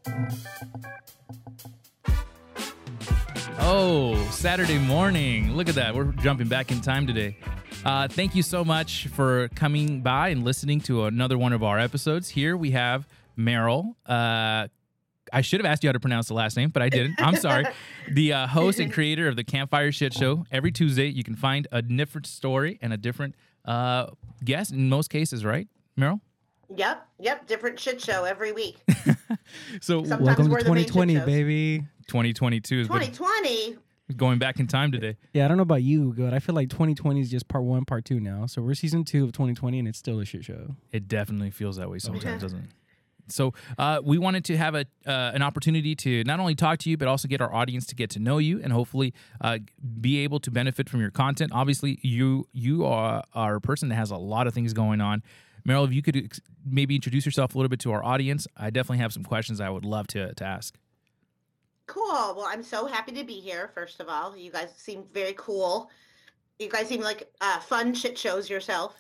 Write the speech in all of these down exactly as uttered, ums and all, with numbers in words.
Oh, Saturday morning. Look at that. We're jumping back in time today. Uh, thank you so much for coming by and listening to another one of our episodes. Here we have Meryl. Uh, I should have asked you how to pronounce the last name, but I didn't. I'm sorry. The uh, host and creator of the Campfire Shit Show. Every Tuesday, you can find a different story and a different uh, guest in most cases, right, Meryl? Yep, yep. Different shit show every week. So Sometimes welcome we're to the main twenty twenty, shit shows. baby. twenty twenty-two is what- twenty twenty. going back in time today. Yeah, I don't know about you, but I feel like twenty twenty is just part one, part two now. So we're season two of twenty twenty, and it's still a shit show. It definitely feels that way sometimes, Okay. doesn't it? So uh, we wanted to have a uh, an opportunity to not only talk to you, but also get our audience to get to know you and hopefully uh, be able to benefit from your content. Obviously, you you are, are a person that has a lot of things going on. Meryl, if you could ex- maybe introduce yourself a little bit to our audience, I definitely have some questions I would love to, to ask. Cool. Well, I'm so happy to be here, first of all. You guys seem very cool. You guys seem like uh, fun shit shows yourself.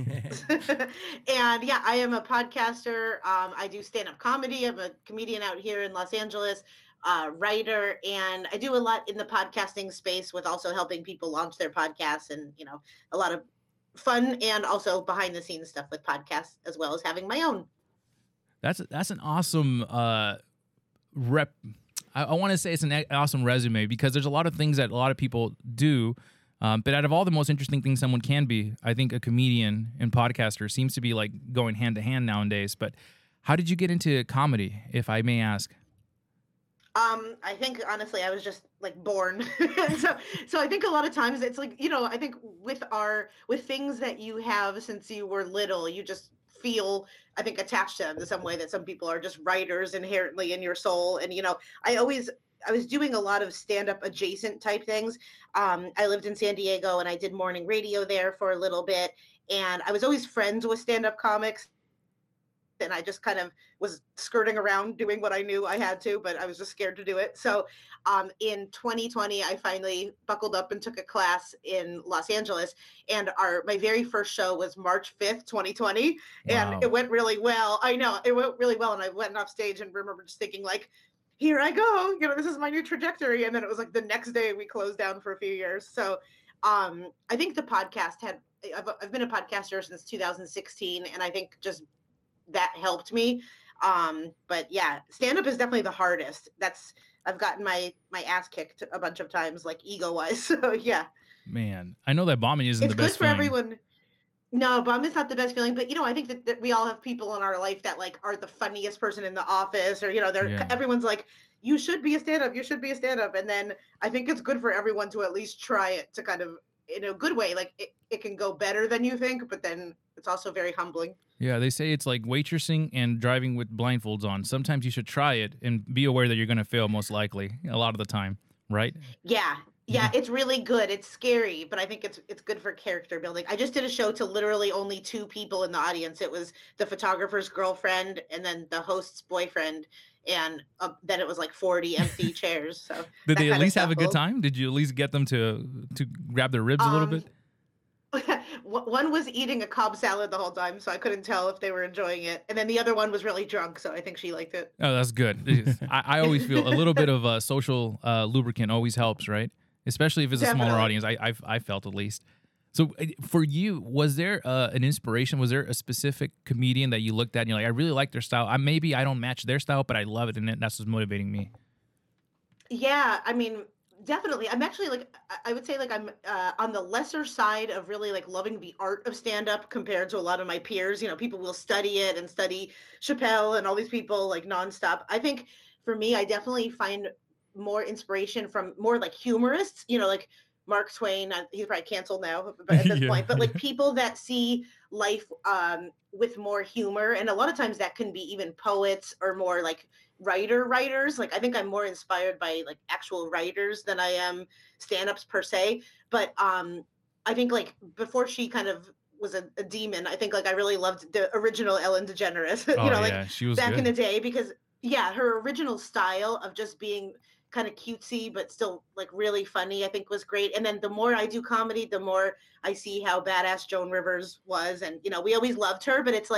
And yeah, I am a podcaster. Um, I do stand-up comedy. I'm a comedian out here in Los Angeles, uh, writer, and I do a lot in the podcasting space with also helping people launch their podcasts and, you know, a lot of fun and also behind the scenes stuff with podcasts as well as having my own. That's that's an awesome uh, rep. I, I want to say it's an awesome resume because there's a lot of things that a lot of people do. Um, but out of all the most interesting things someone can be, I think a comedian and podcaster seems to be like going hand to hand nowadays. But how did you get into comedy, if I may ask? Um, I think honestly, I was just like born. so, so I think a lot of times it's like, you know, I think with our, with things that you have since you were little, you just feel, I think, attached to them in some way that some people are just writers inherently in your soul. And, you know, I always, I was doing a lot of stand-up adjacent type things. Um, I lived in San Diego and I did morning radio there for a little bit. And I was always friends with stand-up comics. And I just kind of was skirting around doing what I knew I had to, but I was just scared to do it. So um, in twenty twenty, I finally buckled up and took a class in Los Angeles. And our my very first show was March fifth, twenty twenty. Wow. And it went really well. I know, it went really well. And I went off stage and remember just thinking like, here I go, you know, this is my new trajectory. And then it was like the next day we closed down for a few years. So um, I think the podcast had, I've, I've been a podcaster since two thousand sixteen. And I think just that helped me. Um, but yeah, stand up is definitely the hardest. That's, I've gotten my, my ass kicked a bunch of times, like ego wise. So yeah. Man, I know that bombing isn't It's the good best for feeling. everyone. No, bum is not the best feeling, but you know, I think that, that we all have people in our life that like are the funniest person in the office, or you know, they're Yeah. everyone's like, you should be a stand-up, you should be a stand-up. And then I think it's good for everyone to at least try it to kind of, in a good way, like it, it can go better than you think, but then it's also very humbling. Yeah, they say it's like waitressing and driving with blindfolds on. Sometimes you should try it and be aware that you're going to fail most likely a lot of the time, right? Yeah. Yeah, Yeah. it's really good. It's scary, but I think it's it's good for character building. I just did a show to literally only two people in the audience. It was the photographer's girlfriend and then the host's boyfriend, and uh, then it was like forty empty chairs. So Did that they at kinda least have a good stuff will- time? Did you at least get them to to grab their ribs a little Um, bit? One was eating a Cobb salad the whole time, so I couldn't tell if they were enjoying it. And then the other one was really drunk, so I think she liked it. Oh, that's good. I, I always feel a little bit of uh, social uh, lubricant always helps, right? Especially if it's a smaller Definitely. audience. I I've, I felt at least. So uh, for you, was there uh, an inspiration? Was there a specific comedian that you looked at and you're like, I really like their style. I maybe I don't match their style, but I love it, and that's what's motivating me. Yeah, I mean, definitely. I'm actually like, I- I would say like I'm uh, on the lesser side of really like loving the art of stand up compared to a lot of my peers. You know, people will study it and study Chappelle and all these people like nonstop. I think for me, I definitely find more inspiration from more like humorists, you know, like Mark Twain. uh, He's probably canceled now but at this Yeah. point, but like people that see life um, with more humor. And a lot of times that can be even poets or more like writer writers. Like I think I'm more inspired by like actual writers than I am stand-ups per se. But um I think like before she kind of was a, a demon, I think like I really loved the original Ellen DeGeneres, you Oh know, yeah, like she was back good. in the day, because yeah, her original style of just being kind of cutesy but still like really funny, I think was great. And then the more I do comedy, the more I see how badass Joan Rivers was. And you know, we always loved her, but it's like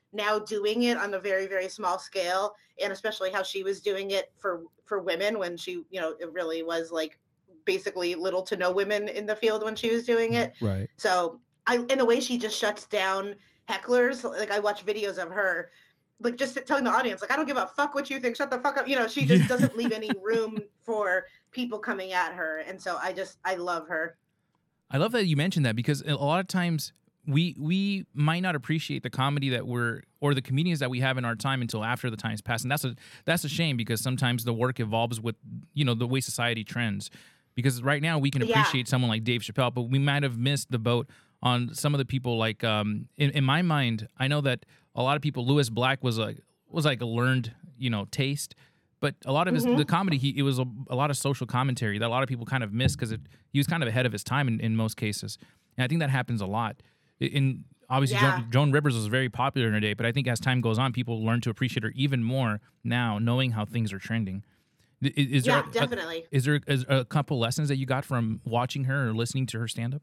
now doing it on a very, very small scale, and especially how she was doing it for for women when she, you know, it really was like basically little to no women in the field when she was doing it. Right. So I, in the way she just shuts down hecklers, like I watch videos of her, like just telling the audience, like, I don't give a fuck what you think, shut the fuck up. You know, she just Yeah. doesn't leave any room for people coming at her. And so I just, I love her. I love that you mentioned that, because a lot of times we we might not appreciate the comedy that we're, or the comedians that we have in our time, until after the time's passed. And that's a that's a shame, because sometimes the work evolves with, you know, the way society trends. Because right now we can Yeah. appreciate someone like Dave Chappelle, but we might have missed the boat on some of the people like, um, in, in my mind, I know that a lot of people, Louis Black was like was like a learned, you know, taste. But a lot of his Mhm. the comedy, he it was a, a lot of social commentary that a lot of people kind of missed, because he was kind of ahead of his time in, in most cases. And I think that happens a lot. In in- obviously, Yeah. Joan, Joan Rivers was very popular in her day, but I think as time goes on, people learn to appreciate her even more now, knowing how things are trending. I- Is, there Yeah, a- definitely. is there is a couple lessons that you got from watching her or listening to her stand up?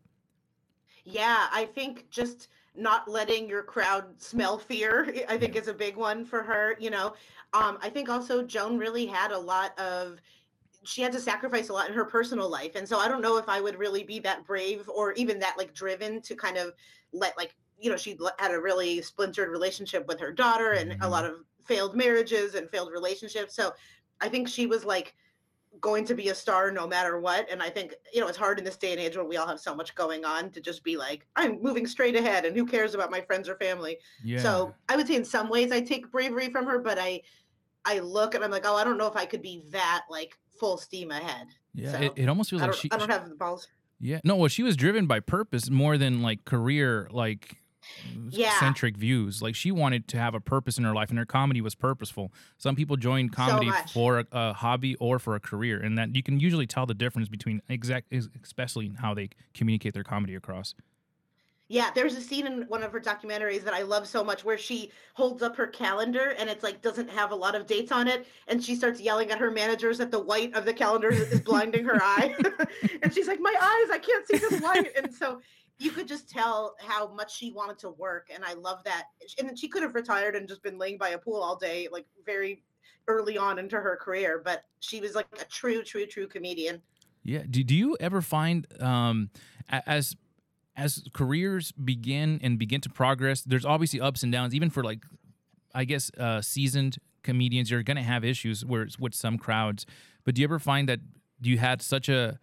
Yeah, I think just not letting your crowd smell fear, I think is a big one for her, you know. Um, I think also Joan really had a lot of, she had to sacrifice a lot in her personal life. And so I don't know if I would really be that brave or even that like driven to kind of let like, you know, she had a really splintered relationship with her daughter and a lot of failed marriages and failed relationships. So I think she was like going to be a star no matter what. And I think, you know, it's hard in this day and age when we all have so much going on to just be like, I'm moving straight ahead and who cares about my friends or family. Yeah. So I would say in some ways I take bravery from her, but I I look and I'm like, oh, I don't know if I could be that like full steam ahead. Yeah, So it, it almost feels I like don't she, I don't have the balls. yeah, no, well, she was driven by purpose more than like career, like Yeah. centric views. Like she wanted to have a purpose in her life, and her comedy was purposeful. Some people join comedy much. for a, a hobby or for a career, and that you can usually tell the difference between exact, especially in how they communicate their comedy across. Yeah, there's a scene in one of her documentaries that I love so much where she holds up her calendar and it's like doesn't have a lot of dates on it, and she starts yelling at her managers that the white of the calendar is blinding her eye. And she's like, my eyes, I can't see this light. And so you could just tell how much she wanted to work, and I love that. And then she could have retired and just been laying by a pool all day, like very early on into her career, but she was like a true, true, true comedian. Yeah. Do, do you ever find um, a- as as careers begin and begin to progress, there's obviously ups and downs, even for like, I guess, uh, seasoned comedians, you're going to have issues where it's with some crowds. But do you ever find that you had such a,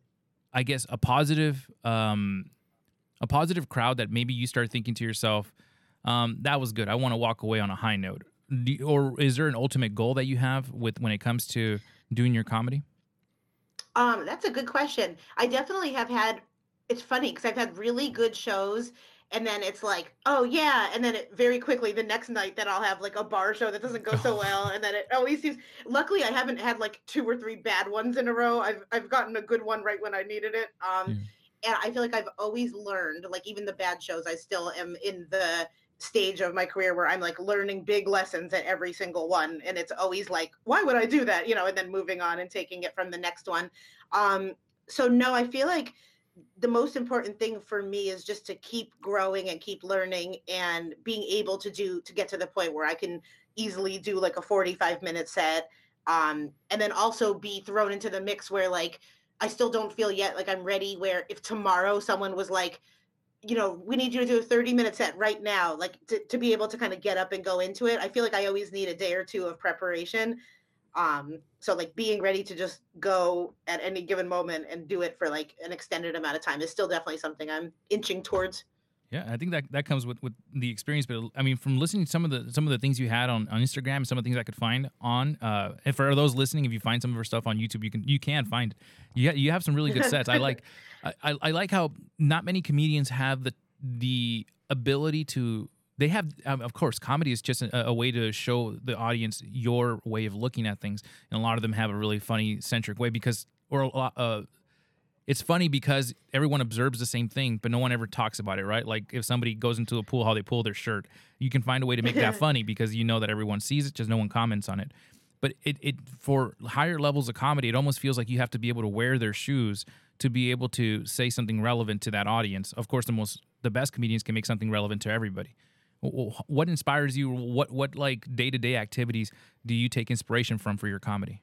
I guess, a positive, um, a positive crowd that maybe you start thinking to yourself, um, that was good, I want to walk away on a high note? Do you- or is there an ultimate goal that you have with when it comes to doing your comedy? Um, that's a good question. I definitely have had, it's funny because I've had really good shows and then it's like, oh yeah, and then it very quickly the next night then I'll have like a bar show that doesn't go so well, and then it always seems, luckily I haven't had like two or three bad ones in a row. I've I've gotten a good one right when I needed it. Um Yeah. and I feel like I've always learned, like even the bad shows, I still am in the stage of my career where I'm like learning big lessons at every single one. And it's always like, why would I do that? You know, and then moving on and taking it from the next one. Um, so no, I feel like the most important thing for me is just to keep growing and keep learning and being able to do, to get to the point where I can easily do like a forty-five minute set. Um, and then also be thrown into the mix where like, I still don't feel yet like I'm ready, where if tomorrow someone was like, you know, we need you to do a thirty minute set right now, like to, to be able to kind of get up and go into it. I feel like I always need a day or two of preparation. Um, so like being ready to just go at any given moment and do it for like an extended amount of time is still definitely something I'm inching towards. Yeah, I think that that comes with, with the experience. But I mean, from listening to some of the some of the things you had on, on Instagram, and some of the things I could find on, uh, and for those listening, if you find some of her stuff on YouTube, you can you can find it. You ha- you have some really good sets. I like I, I I like how not many comedians have the the ability to. They have, um, of course, comedy is just a, a way to show the audience your way of looking at things, and a lot of them have a really funny centric way because, or a lot. Uh, It's funny because everyone observes the same thing, but no one ever talks about it, right? Like if somebody goes into a pool, how they pull their shirt, you can find a way to make that funny because you know that everyone sees it, just no one comments on it. But it, it for higher levels of comedy, it almost feels like you have to be able to wear their shoes to be able to say something relevant to that audience. Of course, the most the best comedians can make something relevant to everybody. Wh- wh- What inspires you? What what like day to day activities do you take inspiration from for your comedy?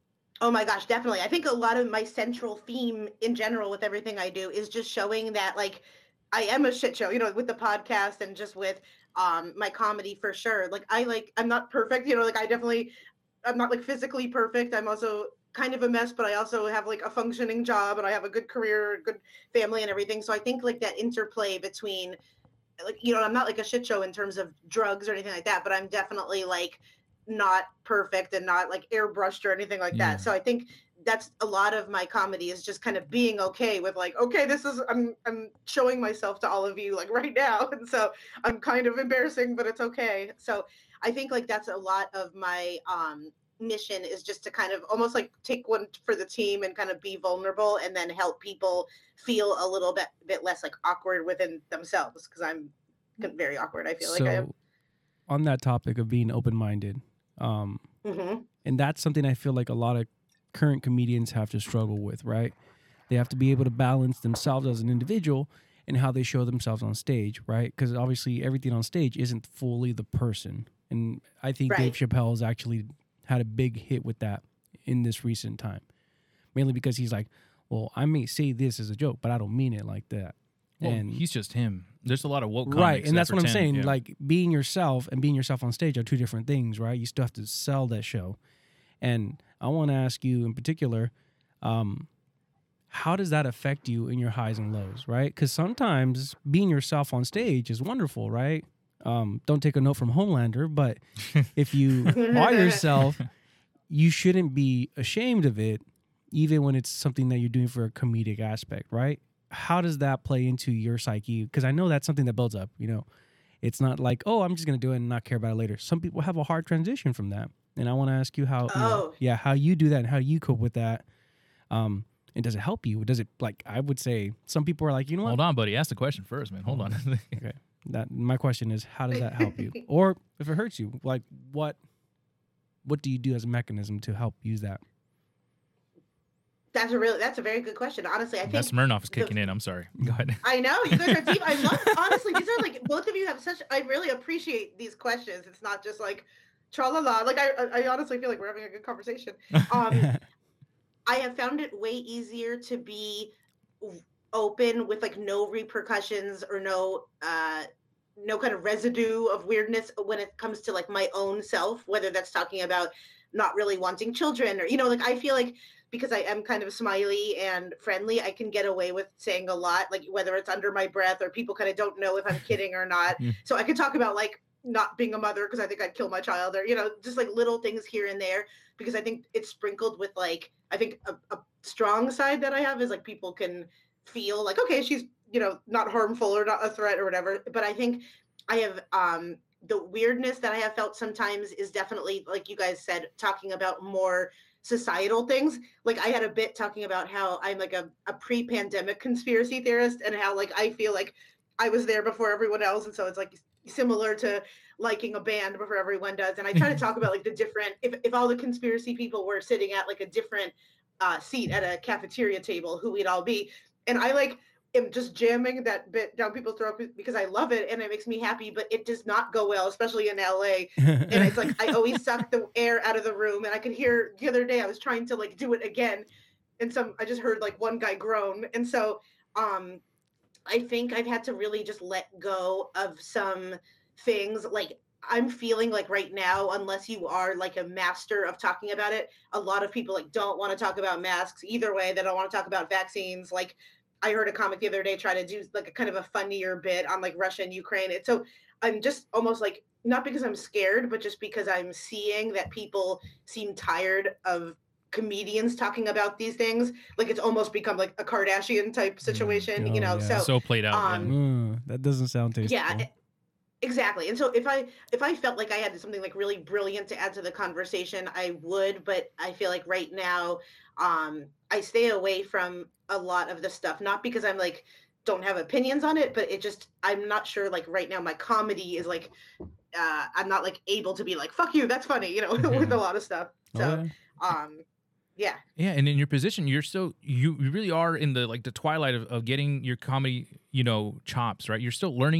Oh my gosh, definitely. I think a lot of my central theme in general with everything I do is just showing that like I am a shit show, you know, with the podcast and just with um my comedy for sure. Like I like I'm not perfect, you know, like I definitely I'm not like physically perfect. I'm also kind of a mess, but I also have like a functioning job and I have a good career, a good family and everything. So I think like that interplay between like you know I'm not like a shit show in terms of drugs or anything like that, but I'm definitely like not perfect and not like airbrushed or anything like Yeah. that. So I think that's a lot of my comedy is just kind of being okay with like, okay, this is i'm i'm showing myself to all of you like right now, and so I'm kind of embarrassing, but it's okay. So I think like that's a lot of my um mission is just to kind of almost like take one for the team and kind of be vulnerable and then help people feel a little bit bit less like awkward within themselves, because I'm very awkward, I feel so like I am. on that topic of being open-minded, um, Mm-hmm. and that's something I feel like a lot of current comedians have to struggle with, right? They have to be able to balance themselves as an individual and how they show themselves on stage, right? Because obviously everything on stage isn't fully the person. And I think Right. Dave Chappelle has actually had a big hit with that in this recent time, mainly because he's like, well, I may say this as a joke, but I don't mean it like that. Well, and he's just him. There's a lot of woke comics right, and that that's what I'm pretend- saying. yeah. Like being yourself and being yourself on stage are two different things, right? You still have to sell that show. And I want to ask you in particular, um, how does that affect you in your highs and lows, right? Because sometimes being yourself on stage is wonderful, right? Um, don't take a note from Homelander, but if you are yourself, you shouldn't be ashamed of it, even when it's something that you're doing for a comedic aspect, right? How does that play into your psyche? Because I know that's something that builds up, you know. It's not like, oh, I'm just going to do it and not care about it later. Some people have a hard transition from that. And I want to ask you how, you know, Oh. yeah, how you do that and how you cope with that. Um, and does it help you? Does it, like, I would say some people are like, you know what? Hold on, buddy. Ask the question first, man. Hold on. Okay. That my question is, how does that help you? Or if it hurts you, like what what do you do as a mechanism to help use that? That's a really that's a very good question. Honestly, I think That Smirnoff is the- kicking in. I'm sorry. Go ahead. I know you guys are deep. I love honestly. These are like both of you have such. I really appreciate these questions. It's not just like tra la la. Like I, I honestly feel like we're having a good conversation. Um, I have found it way easier to be open with like no repercussions or no uh no kind of residue of weirdness when it comes to like my own self, whether that's talking about not really wanting children or you know like I feel like because I am kind of smiley and friendly, I can get away with saying a lot, like whether it's under my breath or people kind of don't know if I'm kidding or not. So I could talk about like not being a mother because I think I'd kill my child or, you know, just like little things here and there, because I think it's sprinkled with like, I think a, a strong side that I have is like people can feel like, okay, she's, you know, not harmful or not a threat or whatever. But I think I have, um, the weirdness that I have felt sometimes is definitely, like you guys said, talking about more societal things. Like I had a bit talking about how I'm like a, a pre-pandemic conspiracy theorist and how like I feel like I was there before everyone else. And so it's like similar to liking a band before everyone does. And I try to talk about like the different, if, if all the conspiracy people were sitting at like a different uh, seat at a cafeteria table, who we'd all be. And I like am just jamming that bit down people's throat because I love it and it makes me happy, but it does not go well, especially in L A. And it's like I always suck the air out of the room. And I could hear the other day I was trying to like do it again, and some I just heard like one guy groan. And so um I think I've had to really just let go of some things. Like I'm feeling like right now, unless you are like a master of talking about it, a lot of people like don't want to talk about masks either way. They don't want to talk about vaccines. Like I heard a comic the other day try to do like a kind of a funnier bit on like Russia and Ukraine. And so I'm just almost like, not because I'm scared, but just because I'm seeing that people seem tired of comedians talking about these things. Like it's almost become like a Kardashian type situation, Oh, you know? yeah. So, So played out. yeah. um, Mm, that doesn't sound tasteful. yeah, e- exactly. And so if I if I felt like I had something like really brilliant to add to the conversation, I would, but I feel like right now um I stay away from a lot of the stuff, not because I'm like don't have opinions on it, but it just I'm not sure like right now my comedy is like uh I'm not like able to be like fuck you, that's funny, you know, with a lot of stuff. So Okay. um yeah. Yeah, and in your position, you're still you, you really are in the like the twilight of, of getting your comedy, you know, chops, right? You're still learning it,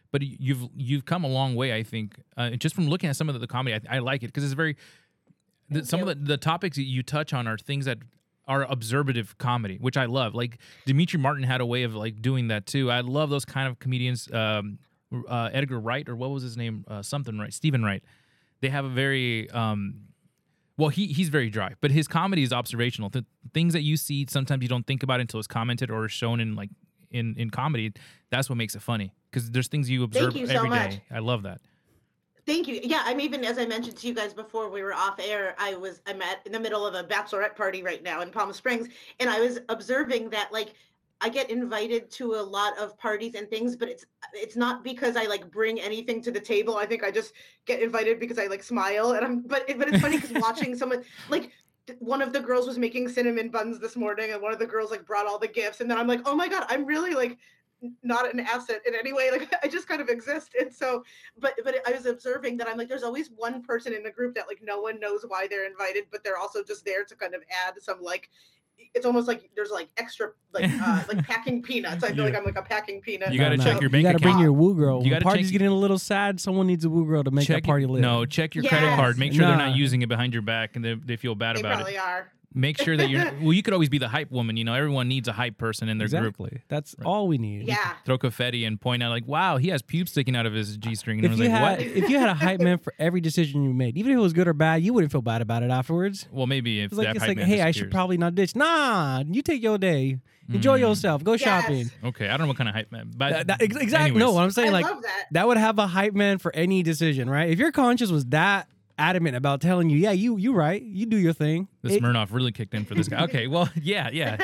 but you've you've come a long way, I think, uh, just from looking at some of the comedy. I, I like it because it's very the, some you. of the, the topics that you touch on are things that are observative comedy, which I love. Like Dimitri Martin had a way of like doing that too. I love those kind of comedians. Um, uh, Edgar Wright, or what was his name? Uh, something Wright, Stephen Wright. They have a very um, well, he he's very dry, but his comedy is observational. The things that you see, sometimes you don't think about until it's commented or shown in like in, in comedy. That's what makes it funny because there's things you observe Thank you so every much. day. I love that. Thank you. Yeah, I'm even, as I mentioned to you guys before we were off air, I was, I'm at in the middle of a bachelorette party right now in Palm Springs, and I was observing that, like, I get invited to a lot of parties and things, but it's it's not because I like bring anything to the table. I think I just get invited because I like smile, and I'm. But it, but it's funny because watching someone like one of the girls was making cinnamon buns this morning, and one of the girls like brought all the gifts, and then I'm like, oh my god, I'm really like not an asset in any way. Like I just kind of exist. And so, but, but I was observing that I'm like, there's always one person in the group that like, no one knows why they're invited, but they're also just there to kind of add some, like, it's almost like there's like extra, like, uh, like packing peanuts. I feel Yeah. like I'm like a packing peanut. You gotta No, check no. your bank You gotta account. bring your woo girl. You When gotta party's check- getting a little sad, someone needs a woo girl to make check that party live. No, check your credit Yes. card. Make sure they're Nah. not using it behind your back and they, they feel bad They about probably it. are. Make sure that you're. Well, you could always be the hype woman. You know, everyone needs a hype person in their group. Exactly. That's all we need. Yeah. Throw confetti and point out like, "Wow, he has pubes sticking out of his g string." And I If was you like, had "What?" if you had a hype man for every decision you made, even if it was good or bad, you wouldn't feel bad about it afterwards. Well, maybe if It's like that it's hype like, man hey, I should disappears. probably not ditch. Nah, you take your day, enjoy Mm. yourself, go Yes. shopping. Okay, I don't know what kind of hype man, but That, that, ex- exactly. anyways. No, what I'm saying, I like love that. that would have a hype man for any decision, right? If your conscience was that adamant about telling you, yeah, you you right, you do your thing. the It- Smirnoff really kicked in for this guy. Okay, well, yeah, yeah.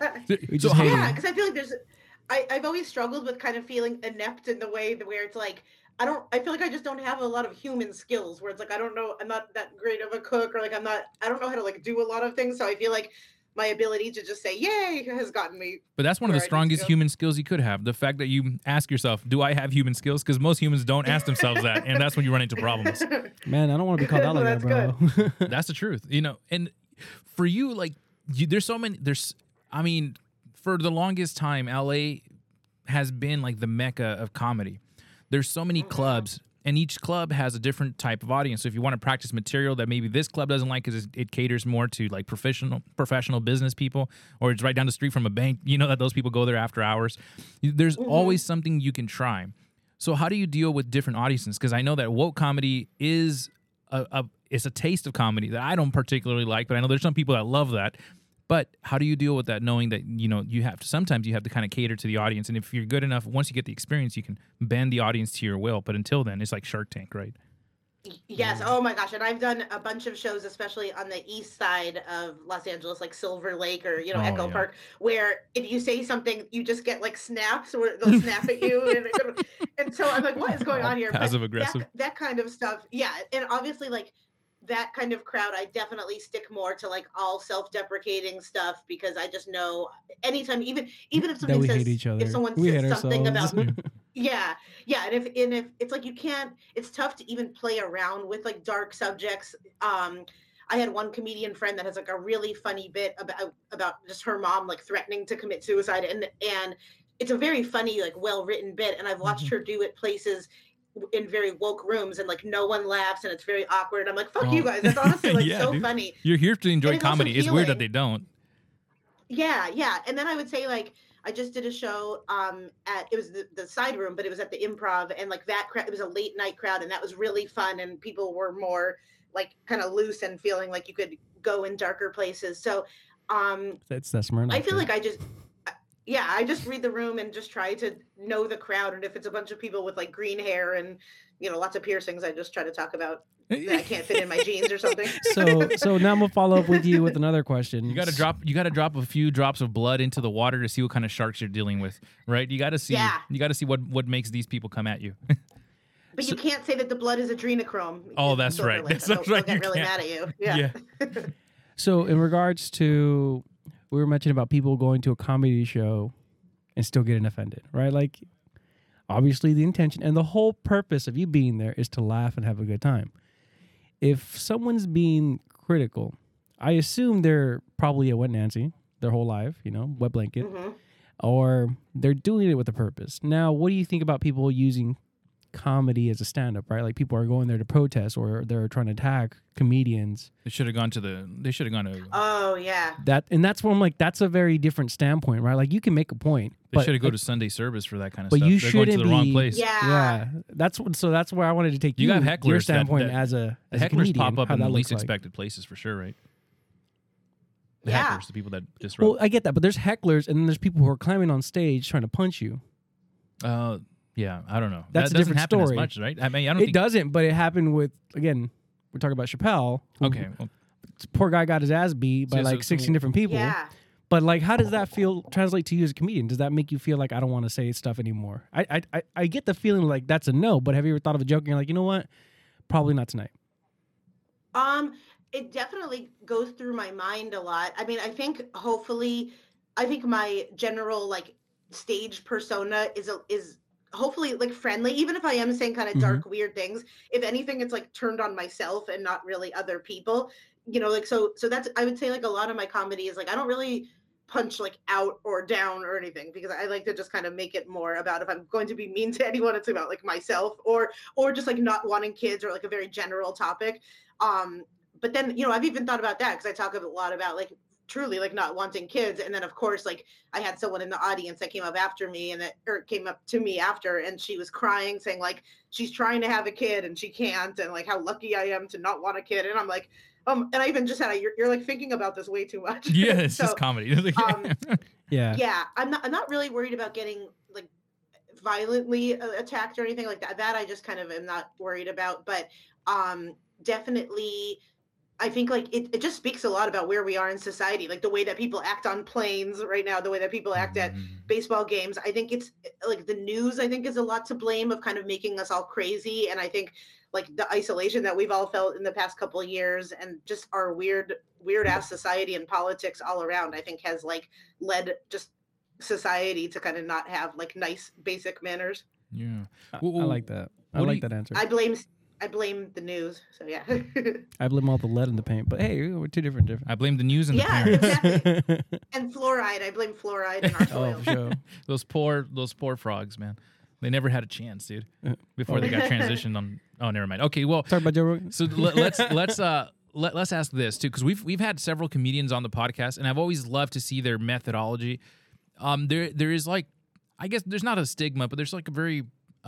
We So just how- hate Yeah, it. because I feel like there's, I, I've always struggled with kind of feeling inept in the way that where it's like, I don't, I feel like I just don't have a lot of human skills where it's like, I don't know, I'm not that great of a cook or like, I'm not, I don't know how to like do a lot of things. So I feel like my ability to just say, yay, has gotten me. But that's one of Where the I need to strongest go. human skills you could have. The fact that you ask yourself, do I have human skills? Because most humans don't ask themselves that. And that's when you run into problems. Man, I don't want to be called out like that, That's bro. That's the truth. You know, and for you, like, you, there's so many, there's, I mean, for the longest time, L A has been like the mecca of comedy. There's so many clubs. And each club has a different type of audience. So if you want to practice material that maybe this club doesn't like because it caters more to like professional professional business people, or it's right down the street from a bank, you know that those people go there after hours. There's always something you can try. So how do you deal with different audiences? Because I know that woke comedy is a, a it's a taste of comedy that I don't particularly like, but I know there's some people that love that. But how do you deal with that, knowing that, you know, you have to, sometimes you have to kind of cater to the audience. And if you're good enough, once you get the experience, you can bend the audience to your will. But until then, it's like Shark Tank, right? Yes. Oh my gosh. And I've done a bunch of shows, especially on the east side of Los Angeles, like Silver Lake or, you know, Oh, Echo yeah. Park, where if you say something, you just get like snaps or they'll snap at you. And, and so I'm like, what is going on here? But Passive aggressive. That, that kind of stuff. Yeah. And obviously, like, that kind of crowd, I definitely stick more to like all self-deprecating stuff because I just know anytime, even even if That something we says, hate each other. if someone We says hate something ourselves. about, yeah, yeah, and if and if it's like you can't, it's tough to even play around with like dark subjects. Um, I had one comedian friend that has like a really funny bit about about just her mom like threatening to commit suicide, and and it's a very funny, like well-written bit, and I've watched Mm-hmm. her do it places in very woke rooms and like no one laughs and it's very awkward. I'm like, fuck Oh. you guys. That's honestly like Yeah, so dude. funny. You're here to enjoy And it's also comedy. It's weird that healing. they don't. Yeah, yeah. And then I would say like I just did a show um at it was the, the side room, but it was at the Improv, and like that crowd, it was a late night crowd, and that was really fun, and people were more like kind of loose and feeling like you could go in darker places. So um That's that's Smirnoff. I feel dude. like I just yeah, I just read the room and just try to know the crowd, and if it's a bunch of people with like green hair and you know lots of piercings, I just try to talk about that I can't fit in my jeans or something. So so now I'm gonna follow up with you with another question. You gotta drop. You gotta drop a few drops of blood into the water to see what kind of sharks you're dealing with, right? You gotta see. Yeah. You gotta see what what makes these people come at you. But you can't say that the blood is adrenochrome. Oh, in that's Silver right. Lake. That's They'll- right. They'll You get really can't. mad at you. Yeah. Yeah. So in regards to, we were mentioning about people going to a comedy show and still getting offended, right? Like, obviously the intention and the whole purpose of you being there is to laugh and have a good time. If someone's being critical, I assume they're probably a wet Nancy their whole life, you know, wet blanket, Mhm. or they're doing it with a purpose. Now, what do you think about people using comedy as a stand-up, right? Like people are going there to protest or they're trying to attack comedians. They should have gone to the. They should have gone to. Oh yeah. That and that's where I'm like, that's a very different standpoint, right? Like you can make a point, They but should have go like, to Sunday service for that kind of but stuff. you They're going to shouldn't the wrong be- place. Yeah. yeah, that's what. So that's where I wanted to take You you. got hecklers your that- standpoint that- as a The as a hecklers comedian, pop up how in that the least looks like. expected places for sure, right? The Yeah. hecklers, the people that disrupt. Well, I get that, but there's hecklers and then there's people who are climbing on stage trying to punch you. Uh, yeah, I don't know. That's that a doesn't different happen story. as much, right? I mean, I don't It think. doesn't, but it happened with again. We're talking about Chappelle. who- Okay, well, this poor guy got his ass beat by So- so- like so- sixteen different people. Yeah. But like, how does that feel translate to you as a comedian? Does that make you feel like I don't want to say stuff anymore? I I I, I get the feeling like that's a no. But have you ever thought of a joke and you're like, you know what? Probably not tonight. Um, it definitely goes through my mind a lot. I mean, I think hopefully, I think my general like stage persona is a, is hopefully like friendly, even if I am saying kind of Mhm. dark, weird things. If anything, it's like turned on myself and not really other people. You know, like so. So that's I would say like a lot of my comedy is like I don't really punch like out or down or anything because I like to just kind of make it more about if I'm going to be mean to anyone, it's about like myself or or just like not wanting kids or like a very general topic. Um, but then, you know, I've even thought about that because I talk a lot about like truly like not wanting kids. And then of course, like I had someone in the audience that came up after me and that or came up to me after and she was crying saying like she's trying to have a kid and she can't and like how lucky I am to not want a kid. And I'm like, um, and I even just said, you're, you're like thinking about this way too much. yeah, it's So, just comedy. um, Yeah. yeah, I'm not I'm not really worried about getting like violently uh, attacked or anything like that. That I just kind of am not worried about, but um definitely I think like it, it just speaks a lot about where we are in society, like the way that people act on planes right now, the way that people act at Mhm. baseball games. I think it's like the news, I think, is a lot to blame of kind of making us all crazy. And I think like the isolation that we've all felt in the past couple of years and just our weird, weird ass society and politics all around, I think has like led just society to kind of not have like nice basic manners. Yeah. I, Well, I like that. I what do like you- that answer. I blame I blame the news. So yeah. I blame all the lead in the paint, but hey, we're two different different. I blame the news and Yeah, the parents. exactly. And fluoride. I blame fluoride in our soil. Oh, for sure. Those poor, those poor frogs, man. They never had a chance, dude. Uh, Before they got transitioned on. Oh, never mind. Okay, well, Talk about Joe Rogan. so let, let's let's uh let, let's ask this too, because we've we've had several comedians on the podcast, and I've always loved to see their methodology. Um, there there is like, I guess there's not a stigma, but there's like a very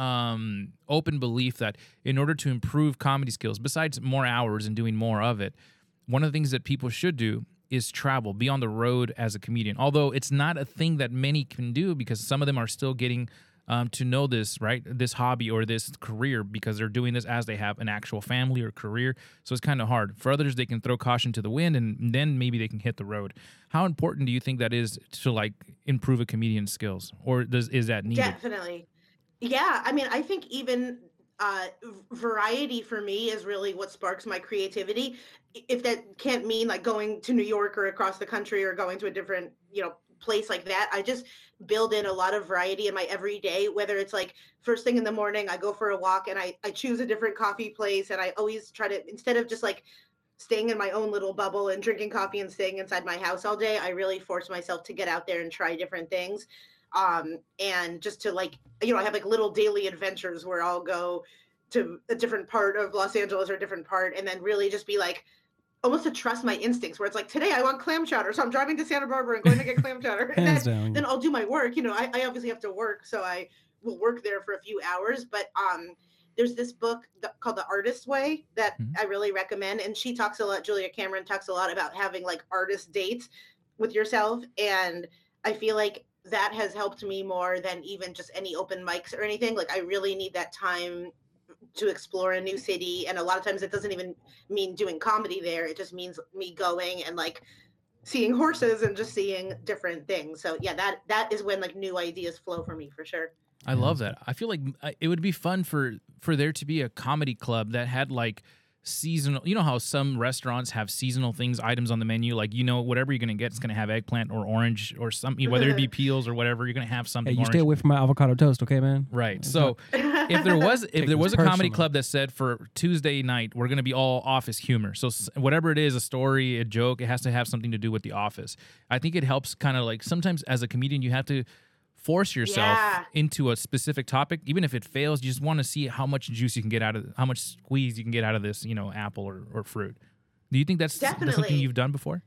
um open belief that in order to improve comedy skills, besides more hours and doing more of it, one of the things that people should do is travel, be on the road as a comedian. Although it's not a thing that many can do because some of them are still getting um, to know this, right? This hobby or this career because they're doing this as they have an actual family or career. So it's kind of hard. For others, they can throw caution to the wind and then maybe they can hit the road. How important do you think that is to like improve a comedian's skills, or does is that needed? Definitely. Yeah, I mean, I think even uh, v- variety for me is really what sparks my creativity. I- If that can't mean like going to New York or across the country or going to a different, you know, place like that, I just build in a lot of variety in my everyday, whether it's like first thing in the morning, I go for a walk and I, I choose a different coffee place. And I always try to, instead of just like staying in my own little bubble and drinking coffee and staying inside my house all day, I really force myself to get out there and try different things. Um, and just to like, you know, I have like little daily adventures where I'll go to a different part of Los Angeles or a different part and then really just be like, almost to trust my instincts where it's like, today I want clam chowder. So I'm driving to Santa Barbara and going to get clam chowder. And Hands then, down. then I'll do my work. You know, I, I obviously have to work. So I will work there for a few hours, but, um, there's this book th- called The Artist's Way that Mhm. I really recommend. And she talks a lot, Julia Cameron talks a lot about having like artist dates with yourself. And I feel like that has helped me more than even just any open mics or anything. Like I really need that time to explore a new city. And a lot of times it doesn't even mean doing comedy there. It just means me going and like seeing horses and just seeing different things. So yeah, that, that is when like new ideas flow for me for sure. I love that. I feel like uh, it would be fun for for there to be a comedy club that had like seasonal. You know how some restaurants have seasonal things, items on the menu. Like you know, whatever you're gonna get, it's gonna have eggplant or orange or something. Whether it be peels or whatever, you're gonna have Hey, something. you orange. stay away from my avocado toast, okay, man? Right. It's So if there was if Take there this was a comedy personally. club that said for Tuesday night we're gonna be all office humor. So s- whatever it is, a story, a joke, it has to have something to do with the office. I think it helps kind of like sometimes as a comedian you have to force yourself Yeah. into a specific topic, even if it fails, you just want to see how much juice you can get out of, how much squeeze you can get out of this, you know, apple or, or fruit. Do you think that's, that's something Definitely. you've done before?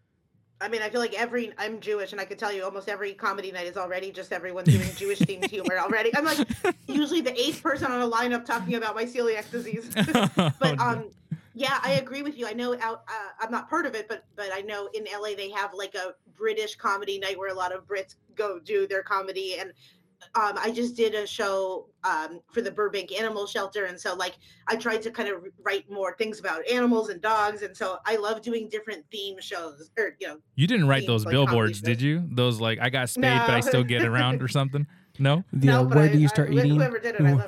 I mean, I feel like every I'm Jewish, and I can tell you almost every comedy night is already just everyone doing Jewish themed humor already. I'm like usually the eighth person on a lineup talking about my celiac disease. But um, yeah, I agree with you. I know out uh, I'm not part of it, but but I know in L A they have like a British comedy night where a lot of Brits go do their comedy, and um, I just did a show um, for the Burbank Animal Shelter, and so like I tried to kind of write more things about animals and dogs, and so I love doing different theme shows, or you know. You didn't write themed, those like, billboards, comedy did you? Those like I got spayed, No. but I still get around or something? No. The, No, uh, but where I- do you I- start wh- eating? whoever did it, I love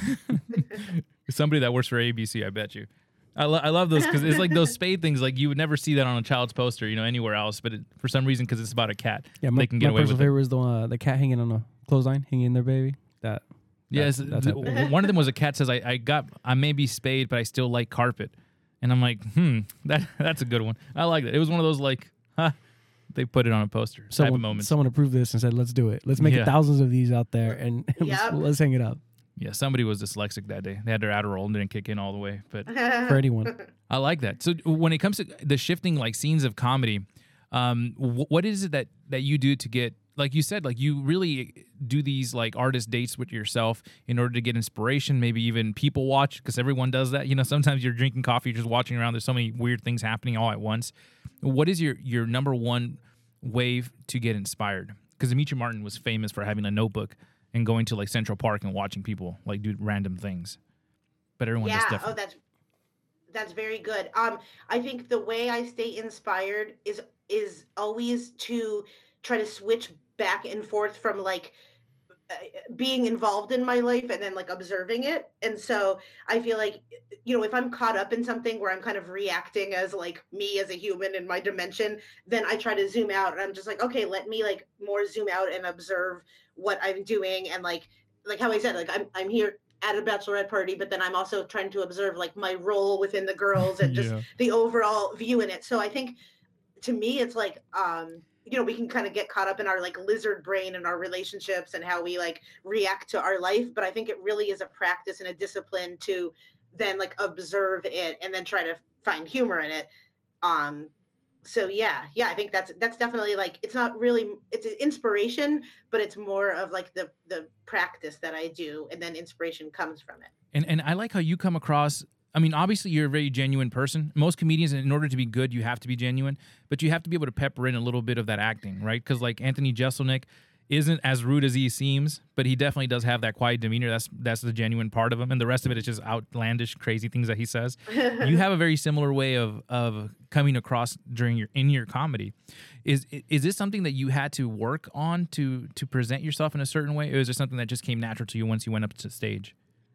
it. Somebody that works for A B C, I bet you. I, lo- I love those because it's like those spade things. Like you would never see that on a child's poster, you know, anywhere else. But it, for some reason, because it's about a cat, Yeah, my, they can get my away personal with it. favorite is the uh, the cat hanging on a clothesline, hanging in there, baby. That. Yes, that's th- epic. one of them was a cat says, I, I got, I may be spayed, but I still like carpet. And I'm like, hmm, that that's a good one. I like that. It was one of those like, huh, they put it on a poster type of Someone, moments. someone approved this and said, "Let's do it. Let's make Yeah. thousands of these out there, and let's, Yep. let's hang it up Yeah, somebody was dyslexic that day. They had their Adderall and didn't kick in all the way. But for anyone." I like that. So when it comes to the shifting like scenes of comedy, um, wh- what is it that that you do to get, like you said, like you really do these like artist dates with yourself in order to get inspiration, maybe even people watch, because everyone does that. You know, sometimes you're drinking coffee, you're just watching around. There's so many weird things happening all at once. What is your your number one way to get inspired? Because Demetri Martin was famous for having a notebook and going to like Central Park and watching people like do random things. But everyone does Yeah. Oh, different. that's that's very good. Um, I think the way I stay inspired is is always to try to switch back and forth from like uh, being involved in my life and then like observing it. And so I feel like, you know, if I'm caught up in something where I'm kind of reacting as like me as a human in my dimension, then I try to zoom out and I'm just like, okay, let me like more zoom out and observe what I'm doing. And like, like how I said, like I'm, I'm here at a bachelorette party, but then I'm also trying to observe like my role within the girls and just Yeah. the overall view in it. So I think to me, it's like, um, you know, we can kind of get caught up in our like lizard brain and our relationships and how we like react to our life. But I think it really is a practice and a discipline to then like observe it and then try to find humor in it. Um, so yeah, yeah, I think that's that's definitely like, it's not really, it's an inspiration, but it's more of like the the practice that I do, and then inspiration comes from it. And and I like how you come across. I mean, obviously, you're a very genuine person. Most comedians, in order to be good, you have to be genuine, but you have to be able to pepper in a little bit of that acting, right? Because like Anthony Jeselnik isn't as rude as he seems, but he definitely does have that quiet demeanor. That's that's the genuine part of him, and the rest of it is just outlandish, crazy things that he says. You have a very similar way of of coming across during your in your comedy. Is is this something that you had to work on to to present yourself in a certain way, or is it something that just came natural to you once you went up to stage?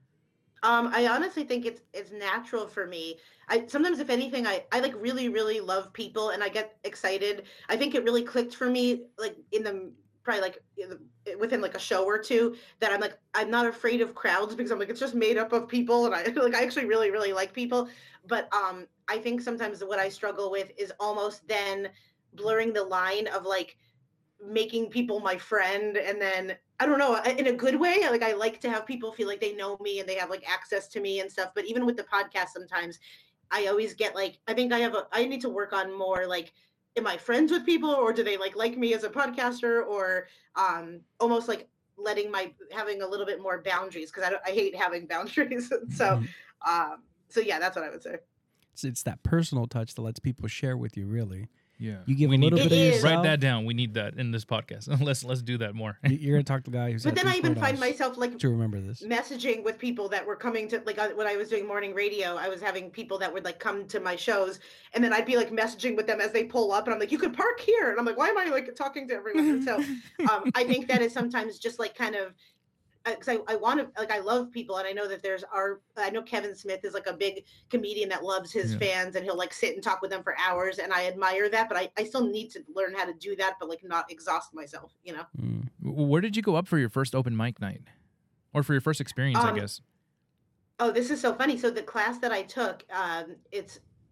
Um, I honestly think it's it's natural for me. I sometimes, if anything, I I like really really love people and I get excited. I think it really clicked for me like in the probably like in the, within like a show or two that I'm like I'm not afraid of crowds because I'm like it's just made up of people and I like I actually really really like people. But um, I think sometimes what I struggle with is almost then blurring the line of like making people my friend and then I don't know, in a good way. Like I like to have people feel like they know me and they have like access to me and stuff. But even with the podcast, sometimes I always get like, I think I have a, I need to work on more like, am I friends with people or do they like like me as a podcaster or um, almost like letting my, having a little bit more boundaries because I, don't- I hate having boundaries. so, um, so yeah, that's what I would say. It's, it's that personal touch that lets people share with you. Really, Yeah, you give we a little need bit of It is. yourself. Write that down. We need that in this podcast. let's let's do that more. You- You're gonna talk to the guy who's. But had then I two even Square find Eyes myself like to remember this. messaging with people that were coming to like uh, when I was doing morning radio, I was having people that would like come to my shows and then I'd be like messaging with them as they pull up and I'm like, you could park here. And I'm like, why am I like talking to everyone? And so um, I think that is sometimes just like kind of, because I, I want to, like, I love people. And I know that there's our, I know Kevin Smith is like a big comedian that loves his Yeah. fans and he'll like sit and talk with them for hours. And I admire that, but I, I still need to learn how to do that, but like not exhaust myself, you know? Mm. W- Where did you go up for your first open mic night, or for your first experience? I Um, guess. Oh, this is so funny. So the class that I took, um, it's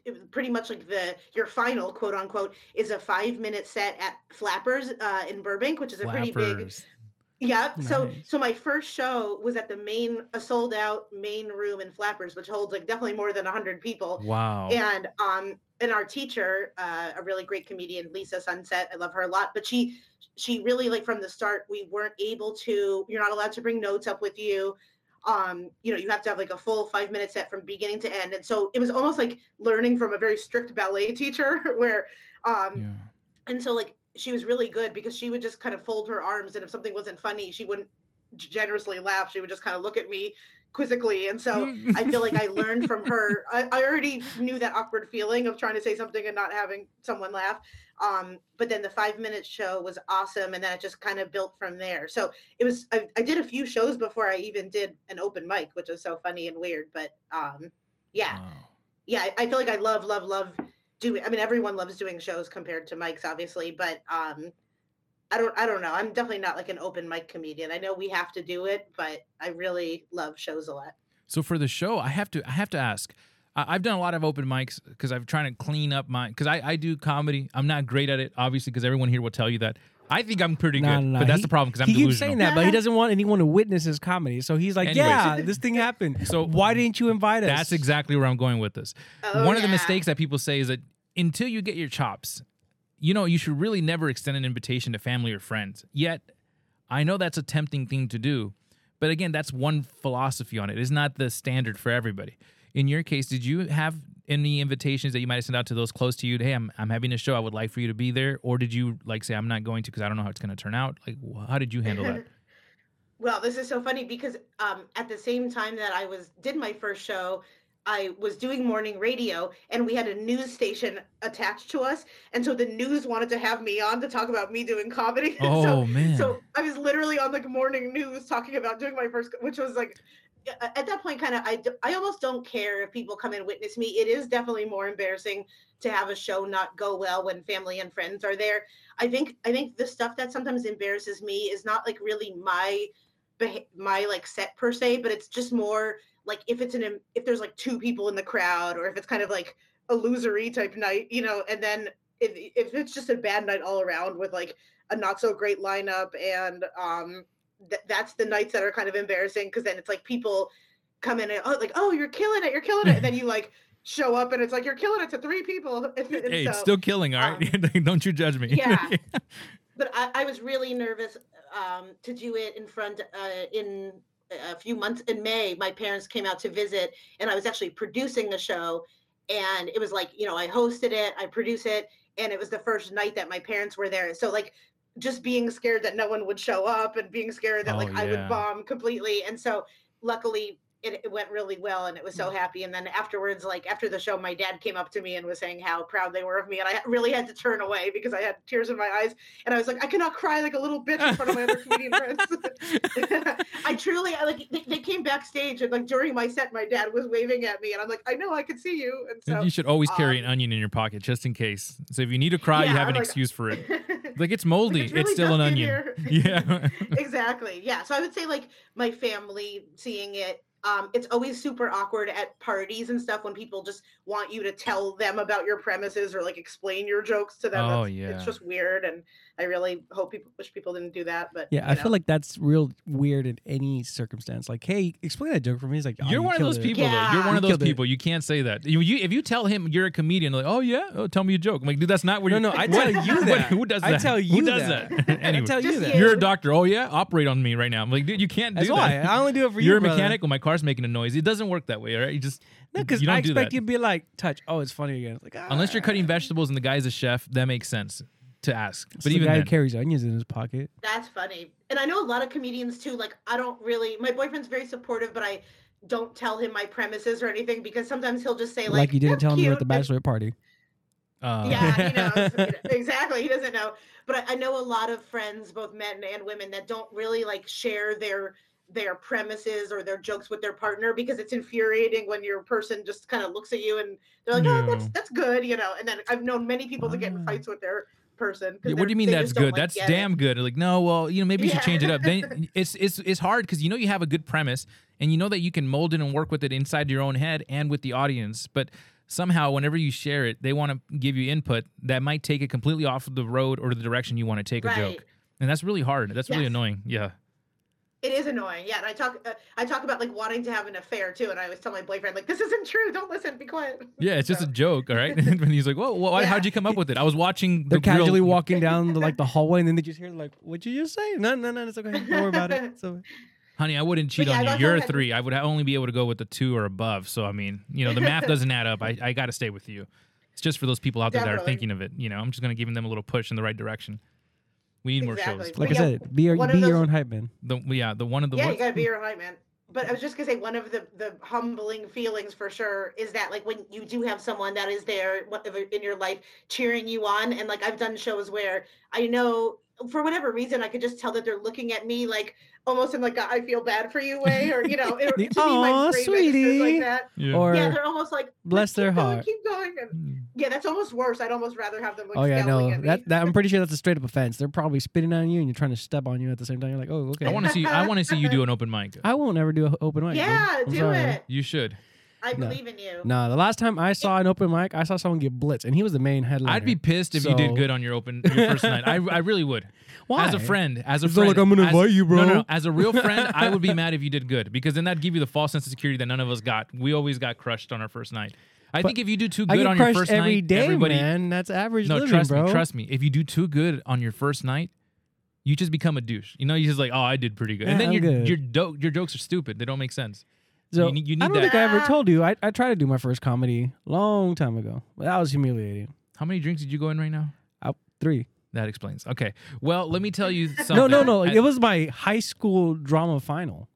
it was pretty much like the your final quote unquote is a five minute set at Flappers uh, in Burbank, which is a pretty big. Flappers. Yeah. So Nice. so my first show was at the main a sold out main room in Flappers, which holds like definitely more than a hundred people. Wow. And um and our teacher, uh, a really great comedian, Lisa Sunset, I love her a lot, but she she really like from the start we weren't able to. You're not allowed to bring notes up with you. Um, you know, you have to have like a full five minute set from beginning to end. And so it was almost like learning from a very strict ballet teacher where, um, Yeah. and so like, she was really good because she would just kind of fold her arms. And if something wasn't funny, she wouldn't generously laugh. She would just kind of look at me quizzically. And so I feel like I learned from her. I, I already knew that awkward feeling of trying to say something and not having someone laugh. Um, but then the five minute show was awesome. And then it just kind of built from there. So it was, I, I did a few shows before I even did an open mic, which was so funny and weird, but, um, yeah, Wow. yeah, I, I feel like I love, love, love doing, I mean, everyone loves doing shows compared to mics, obviously, but, um, I don't, I don't know. I'm definitely not like an open mic comedian. I know we have to do it, but I really love shows a lot. So for the show, I have to I have to ask. I- I've done a lot of open mics because I'm trying to clean up my because I, I do comedy. I'm not great at it, obviously, because everyone here will tell you that. I think I'm pretty No, good, no, no. but that's He- the problem because I'm he delusional. keeps saying that, but he doesn't want anyone to witness his comedy. So he's like, Anyways. yeah, this thing happened. So why didn't you invite us? That's exactly where I'm going with this. Oh, One of the yeah. mistakes that people say is that until you get your chops, you know, you should really never extend an invitation to family or friends. Yet, I know that's a tempting thing to do. But again, that's one philosophy on it. It's not the standard for everybody. In your case, did you have any invitations that you might have sent out to those close to you? Hey, I'm, I'm having a show. I would like for you to be there. Or did you like say, I'm not going to because I don't know how it's going to turn out? Like, wh- how did you handle that? Well, this is so funny because um, at the same time that I was did my first show, I was doing morning radio and we had a news station attached to us. And so the news wanted to have me on to talk about me doing comedy. Oh, so, man. So I was literally on like morning news talking about doing my first, which was like, at that point, kind of, I, I almost don't care if people come and witness me. It is definitely more embarrassing to have a show not go well when family and friends are there. I think, I think the stuff that sometimes embarrasses me is not like really my, beha- my like set per se, but it's just more like if it's an, if there's like two people in the crowd or if it's kind of like a losery type night, you know, and then if, if it's just a bad night all around with like a not so great lineup and, um, th- that's the nights that are kind of embarrassing because then it's like people come in and oh, like, oh, you're killing it, you're killing it. And then you like show up and it's like, you're killing it to three people. And Hey, so, it's still killing, all right? Don't you judge me. yeah. But I, I was really nervous um, to do it in front uh, in a few months in May. My parents came out to visit and I was actually producing a show and it was like, you know, I hosted it, I produce it. And it was the first night that my parents were there. So like just being scared that no one would show up and being scared that Oh, like I yeah. would bomb completely. And so luckily it, it went really well and it was so happy. And then afterwards, like after the show, my dad came up to me and was saying how proud they were of me. And I really had to turn away because I had tears in my eyes. And I was like, I cannot cry like a little bitch in front of my other comedian friends. I truly, I like, they, they came backstage and like during my set, my dad was waving at me and I'm like, I know I could see you. And so You should always carry an um, onion in your pocket just in case. So if you need to cry, you Yeah, have an like- excuse for it. Like it's moldy. It's it's, really still an dusty in onion. here. Yeah. Exactly. Yeah. So I would say like my family seeing it. Um, it's always super awkward at parties and stuff when people just want you to tell them about your premises or like explain your jokes to them. Oh, That's- yeah. It's just weird. And I really hope people wish people didn't do that. But Yeah, you I know. feel like that's real weird in any circumstance. Like, hey, explain that joke for me. He's like, oh, You're you one of killed those it. people, though. You're Yeah. one of You those killed it. people. You can't say that. You, you, if you tell him you're a comedian, like, oh yeah, oh, tell me a joke. I'm like, dude, that's not where No, you. no, I what- tell you what- that. who does I that? tell Who you does that. that? I Anyway, tell you Just that. you. you're a doctor. Oh yeah, operate on me right now. I'm like, dude, you can't That's do why that. I only do it for you. You're a brother. mechanic when my car's making a noise. It doesn't work that way, all right? You just No, because you don't I do expect that. you to be like, touch. Oh, it's funny again. It's like, ah. Unless you're cutting vegetables and the guy's a chef, that makes sense to ask. It's But the even guy then, who carries onions in his pocket. That's funny. And I know a lot of comedians too. Like I don't really, my boyfriend's very supportive, but I don't tell him my premises or anything because sometimes he'll just say Like, like, you didn't "That's tell him you were at cute," the and- bachelorette party. uh, Yeah, he knows. Exactly. He doesn't know. But I, I know a lot of friends, both men and women, that don't really like share their their premises or their jokes with their partner because it's infuriating when your person just kind of looks at you and they're like, oh, that's Yeah. that's good, you know. And then I've known many people to get in Ah. fights with their person. 'cause Yeah, what they're- do you mean they that's just don't, good? like, That's get it. damn good. Like, no, well, you know, maybe you should Yeah. change it up. Then it's it's it's hard because you know you have a good premise and you know that you can mold it and work with it inside your own head and with the audience. But somehow whenever you share it, they want to give you input that might take it completely off of the road or the direction you want to take a Right. joke. And that's really hard. That's really Yes. annoying. Yeah. It is annoying, yeah. And I talk, uh, I talk about like wanting to have an affair too, and I always tell my boyfriend like, "This isn't true. Don't listen. Be quiet." Yeah, it's just So, a joke, all right? And he's like, "Whoa, why, Yeah. how'd you come up with it?" I was watching They're the real- casually walking down the, like the hallway, and then they just hear like, "What'd you just say?" No, no, no, it's okay. Don't worry about it. So Honey, I wouldn't cheat But yeah, on I've you. also You're a had- three. I would only be able to go with the two or above. So I mean, you know, the math doesn't add up. I, I got to stay with you. It's just for those people out there that are Definitely. thinking of it. You know, I'm just gonna give them a little push in the right direction. We need more Exactly. shows. like But I yeah, said, be your, one be of your those- own hype man. The yeah, the one of the yeah, what- you gotta be your hype man. But I was just gonna say one of the the humbling feelings for sure is that like when you do have someone that is there whatever in your life cheering you on, and like I've done shows where I know for whatever reason I could just tell that they're looking at me like almost in like a I feel bad for you way, or you know, it, to The, me my "Aw, brain registers sweetie." like that. yeah. Or Yeah, they're almost like bless keep their going, heart. keep going. And, yeah, that's almost worse. I'd almost rather have them like Oh yeah, scowling no, at me. that, that I'm pretty sure that's a straight up offense. They're probably spitting on you, and you're trying to step on you at the same time. You're like, oh, okay. I want to see. I want to see you do an open mic. I won't ever do an open mic. dude. yeah, I'm do sorry. it. You should. I No. believe in you. No, the last time I saw an open mic, I saw someone get blitzed, and he was the main headliner. I'd be pissed if you did So- good on your open your first night. I I really would. Why? As a friend, as a It's not friend, like I'm gonna as- invite you, bro. No, no, no. As a real friend, I would be mad if you did good because then that'd give you the false sense of security that none of us got. We always got crushed on our first night. I But think if you do too I good get on your crushed first every night, day, everybody. man. That's average No, living, trust bro. me, trust me. If you do too good on your first night, you just become a douche. You know, you just like, oh, I did pretty good, and Yeah, then I'm your good. your do- your jokes are stupid. They don't make sense. So You need- you I need don't that- think I ever Ah. told you. I, I tried to do my first comedy long time ago, but that was humiliating. How many drinks did you go in right now? Out three. That explains. Okay. Well, let me tell you something. No, no, no. I- It was my high school drama final.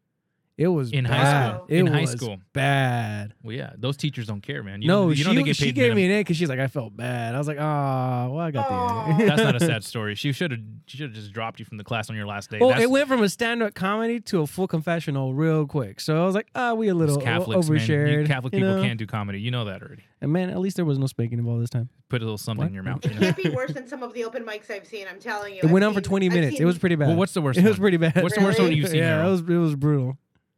It was In high bad. school? It In high was school. bad. Well, yeah, those teachers don't care, man. You no, know, you she, know they get she paid gave me minimum. an A because she's like, I felt bad. I was like, ah, well, I got Aw. the A. That's not a sad story. She should have. She should have just dropped you from the class on your last day. Well, That's, it went from a stand-up comedy to a full confessional real quick. So I was like, ah, we a it's little Catholics, overshared. man. You Catholic you people know? can't do comedy. You know that already. And man, at least there was no spanking involved this time. Put a little something What? in your mouth. It You know? can't be worse than some of the open mics I've seen. I'm telling you. It I've went on for seen- twenty I've minutes. It seen- was pretty bad. Well, what's the worst It one? was pretty bad. What's the worst one Really? you've seen? yeah, it Meryl? was it was brutal.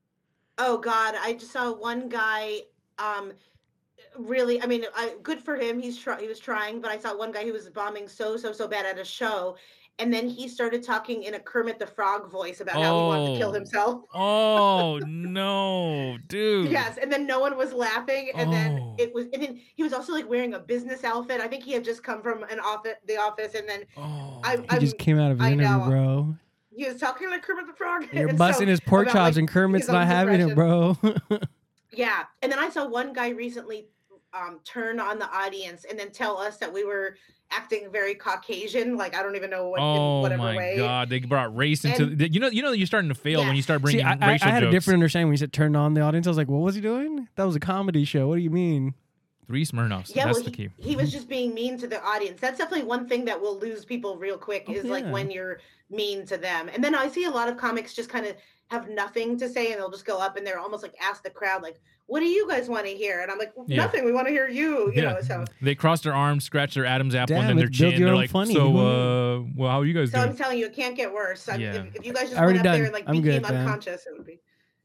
Oh God, I just saw one guy. Um, really, I mean, I, good for him. He's try, he was trying, but I saw one guy who was bombing so so so bad at a show, and then he started talking in a Kermit the Frog voice about how he wanted to kill Oh. himself. Oh no, dude. Yes, and then no one was laughing, and then Oh. it was, and then he was also like wearing a business outfit. I think he had just come from an office, the office, and then Oh. I, He I'm, just came out of his I interview, know. bro. he was talking like Kermit the Frog. You're and busting so- his pork about, chops, like, and Kermit's his own not having it, bro. Yeah, and then I saw one guy recently um, turn on the audience and then tell us that we were acting very Caucasian. Like I don't even know what, in Oh whatever my way. God! They brought race into. And- you know, you know, you're starting to fail when Yeah. you start See, bringing I, I, racial I had jokes. a different understanding when you said turn on the audience. I was like, what was he doing? That was a comedy show. What do you mean? Three Smirnoffs. Yeah, That's well, the key. he, he was just being mean to the audience. That's definitely one thing that will lose people real quick Oh, is like yeah. when you're mean to them. And then I see a lot of comics just kind of have nothing to say, and they'll just go up and they're almost like ask the crowd, like, "What do you guys want to hear?" And I'm like, Yeah. "Nothing. We want to hear you." You Yeah. know. So, They cross their arms, scratch their Adam's apple, Damn, and then their it's build chin. your They're own like, funny. so, uh, well, how are you guys so I'm doing? telling you, it can't get worse. I, Yeah. if, if you guys just Already went up there done. and like I'm became good, fam. unconscious, it would be.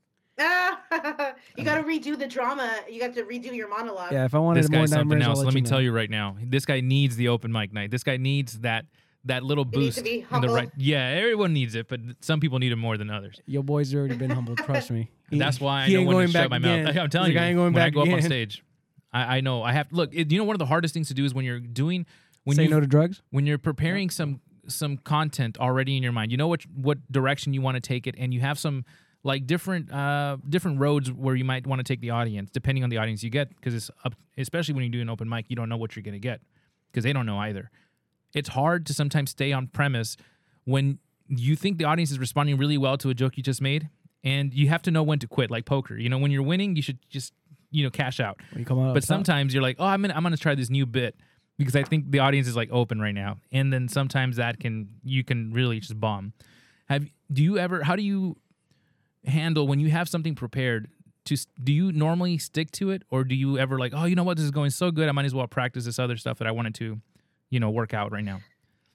Ah, you got to redo the drama. You got to redo your monologue. Yeah, if I wanted This more guy's something nightmares, I'll else. let, Let me you know. tell you right now. This guy needs the open mic night. This guy needs that that little He needs boost to be in the humble. right. Yeah, everyone needs it, but some people need it more than others. Your boy's already been humbled. Trust me. He- That's why I he know ain't when going to back shut my mouth. again. I'm telling He's like, you, I ain't going when I back go up on again. stage, I, I know I have. Look, it, you know, one of the hardest things to do is when you're doing when Say you no to drugs. when you're preparing some some content already in your mind. You know what what direction you want to take it, and you have some like different uh different roads where you might want to take the audience, depending on the audience you get, because it's up. Especially when you do an open mic, you don't know what you're gonna get because they don't know either. It's hard to sometimes stay on premise when you think the audience is responding really well to a joke you just made, and you have to know when to quit, like poker. You know, when you're winning, you should just, you know, cash out. When you come out But up top. sometimes you're like, oh, I'm gonna I'm gonna try this new bit because I think the audience is like open right now, and then sometimes that can you can really just bomb. Have do you ever? How do you handle when you have something prepared? To s- do you normally stick to it, or do you ever like, oh, you know what, this is going so good, I might as well practice this other stuff that I wanted to, you know, work out right now.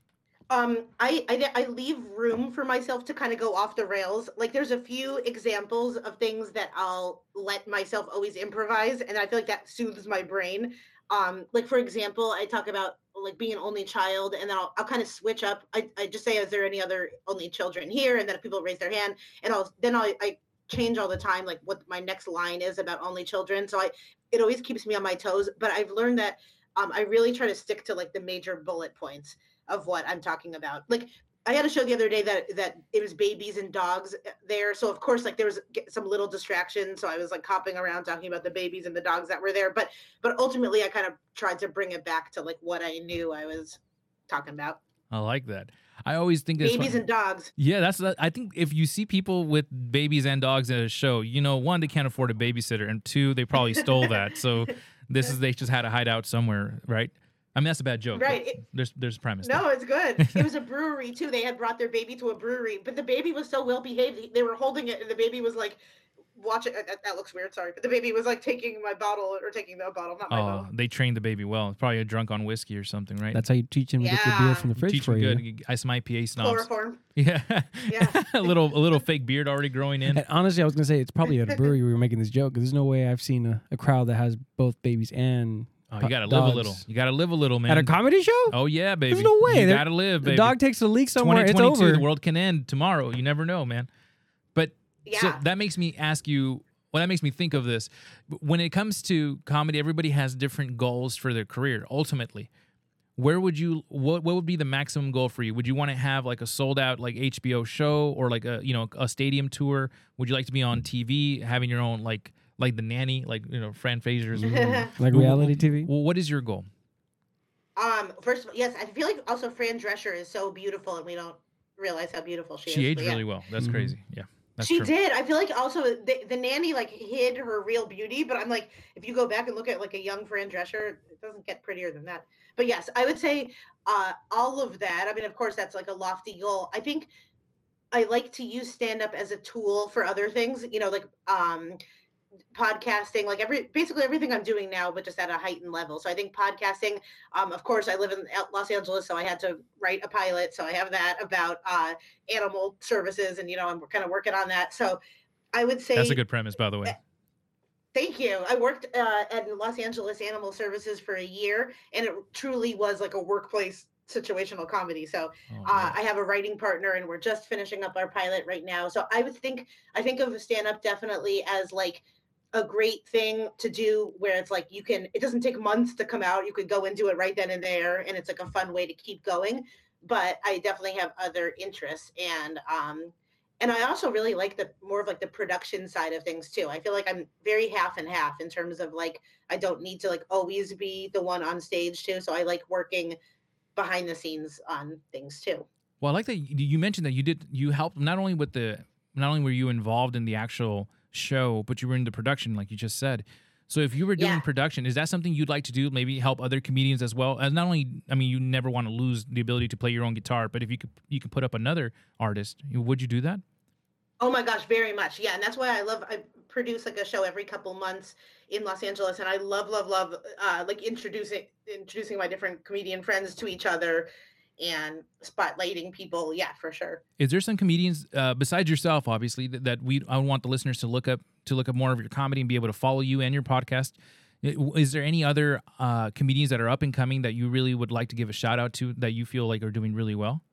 Um, I, I I leave room for myself to kind of go off the rails. Like there's a few examples of things that I'll let myself always improvise, and I feel like that soothes my brain. Um, like for example, I talk about like being an only child, and then I'll, I'll kind of switch up. I, I just say, is there any other only children here? And then if people raise their hand, and I'll then I'll, I change all the time, like what my next line is about only children. So I it always keeps me on my toes. But I've learned that um, I really try to stick to like the major bullet points of what I'm talking about. Like I had a show the other day that that it was babies and dogs there. So of course, like there was some little distraction. So I was like hopping around talking about the babies and the dogs that were there. But but ultimately, I kind of tried to bring it back to like what I knew I was talking about. I like that. I always think that's babies fun. and dogs. Yeah, that's. that- I think if you see people with babies and dogs at a show, you know, one, they can't afford a babysitter, and two, they probably stole that. So this is they just had to hide out somewhere, right? I mean, that's a bad joke. Right. but There's there's premise. No, there. it's good. It was a brewery too. They had brought their baby to a brewery, but the baby was so well behaved. They were holding it, and the baby was like, "Watch it." That, that looks weird. Sorry, but the baby was like taking my bottle or taking the bottle, not my Oh, bottle. they trained the baby well. Probably a drunk on whiskey or something, right? That's how you teach him to get the beer Yeah. from the fridge Teach for them you. good. You- I some I P A snobs. Chloroform. Yeah. Yeah. a little a little fake beard already growing in. And honestly, I was gonna say it's probably at a brewery we were making this joke because there's no way I've seen a, a crowd that has both babies and Oh, pu- you gotta live a dogs. little. You gotta live a little, man. At a comedy show? Oh yeah, baby. There's no way. You There- gotta live, the baby. dog takes a leak somewhere. It's twenty twenty-two, over. the world can end tomorrow. You never know, man. But Yeah. so that makes me ask you. Well, that makes me think of this. When it comes to comedy, everybody has different goals for their career. Ultimately, where would you? What what would be the maximum goal for you? Would you want to have like a sold out like H B O show or like a you know a stadium tour? Would you like to be on T V, having your own like like the nanny, like you know Fran Fraser's? Like reality T V? Well, what is your goal? Um, first of all, yes, I feel like also Fran Drescher is so beautiful, and we don't realize how beautiful she, She is. aged but yeah. really well. That's Mhm. crazy. Yeah, that's She true. did. I feel like also the, the nanny like hid her real beauty, but I'm like, if you go back and look at like a young Fran Drescher, it doesn't get prettier than that. But yes, I would say uh, all of that. I mean, of course, that's like a lofty goal. I think I like to use stand up as a tool for other things. You know, like um, podcasting, like every basically everything I'm doing now, but just at a heightened level. So I think podcasting. Um, of course, I live in Los Angeles, so I had to write a pilot. So I have that about uh, animal services, and you know, I'm kind of working on that. So I would say That's a good premise, by the way. thank you. I worked uh, at Los Angeles Animal Services for a year, and it truly was like a workplace situational comedy. So Oh, uh, man. I have a writing partner, and we're just finishing up our pilot right now. So I would think I think of stand up definitely as like a great thing to do, where it's like you can. It doesn't take months to come out. You could go and do it right then and there, and it's like a fun way to keep going. But I definitely have other interests, and um, and I also really like the more of like the production side of things too. I feel like I'm very half and half in terms of like I don't need to like always be the one on stage too. So I like working behind the scenes on things too. Well, I like that you you mentioned that you did you helped not only with the not only were you involved in the actual show, but you were in the production, like you just said. So if you were doing Yeah. production, is that something you'd like to do? Maybe help other comedians as well. And not only, I mean, you never want to lose the ability to play your own guitar, but if you could, you could put up another artist. Would you do that? Oh my gosh, very much. Yeah. And that's why I love, I produce like a show every couple months in Los Angeles. And I love, love, love, uh, like introducing, introducing my different comedian friends to each other and spotlighting people. Yeah, for sure. Is there some comedians uh, besides yourself, obviously, that, that we I want the listeners to look up to look up more of your comedy and be able to follow you and your podcast? I- Is there any other uh, comedians that are up and coming that you really would like to give a shout out to that you feel like are doing really well?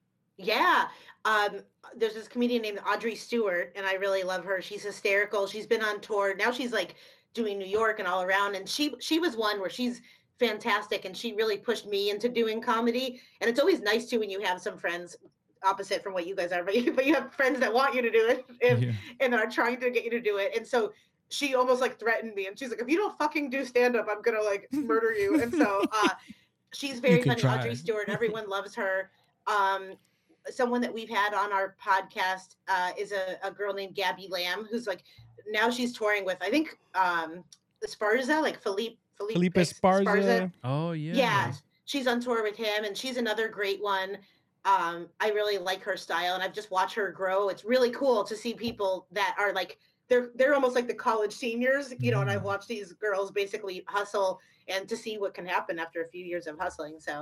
Yeah. Um, there's this comedian named Audrey Stewart, and I really love her. She's hysterical. She's been on tour. Now she's like doing New York and all around. And she she was one where she's fantastic, and she really pushed me into doing comedy. And it's always nice too when you have some friends opposite from what you guys are, but you, but you have friends that want you to do it and, Yeah. and are trying to get you to do it. And so she almost like threatened me, and she's like, if you don't fucking do stand up, I'm gonna like murder you. And so uh, she's very can funny. try. Audrey Stewart, everyone loves her. Um, someone that we've had on our podcast uh, is a, a girl named Gabby Lamb, who's like now she's touring with I think um, Esparza, like Felipe Felipe, Felipe Es- Esparza. Oh yeah. Yeah, she's on tour with him, and she's another great one. Um, I really like her style, and I've just watched her grow. It's really cool to see people that are like they're they're almost like the college seniors, you know. And I've watched these girls basically hustle, and to see what can happen after a few years of hustling. So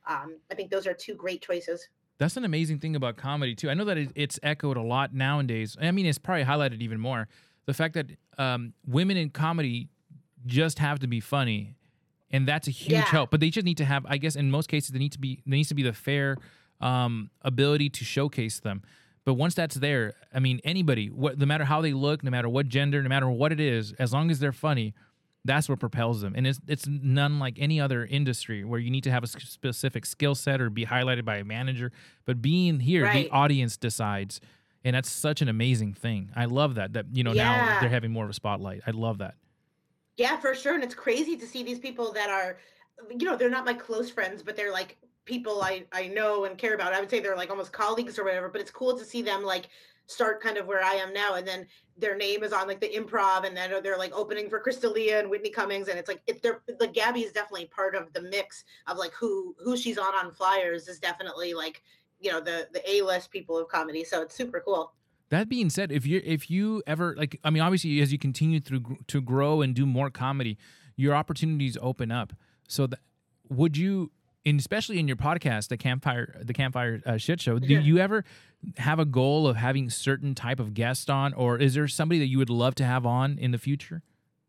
um, I think those are two great choices. That's an amazing thing about comedy too. I know that it, it's echoed a lot nowadays. I mean, it's probably highlighted even more. The fact that um, women in comedy just have to be funny, and that's a huge Yeah. help. But they just need to have, I guess, in most cases, they need to be there needs to be the fair um, ability to showcase them. But once that's there, I mean, anybody, what, no matter how they look, no matter what gender, no matter what it is, as long as they're funny, that's what propels them. And it's it's none like any other industry where you need to have a s- specific skill set or be highlighted by a manager. But being here, Right. the audience decides. And that's such an amazing thing. I love that, that, you know, now Yeah. they're having more of a spotlight. I love that. Yeah, for sure. And it's crazy to see these people that are, you know, they're not my close friends, but they're like people I, I know and care about. I would say they're like almost colleagues or whatever, but it's cool to see them like start kind of where I am now. And then their name is on like the Improv, and then they're like opening for Crystalia and Whitney Cummings. And it's like, it, they're like, Gabby is definitely part of the mix of like who, who she's on on flyers is definitely like, you know, the, the A-list people of comedy. So it's super cool. That being said, if you if you ever like, I mean, obviously, as you continue through gr- to grow and do more comedy, your opportunities open up. So, that, would you, and especially in your podcast, the Campfire, the Campfire uh, Shit Show, do Yeah. you ever have a goal of having certain type of guest on, or is there somebody that you would love to have on in the future?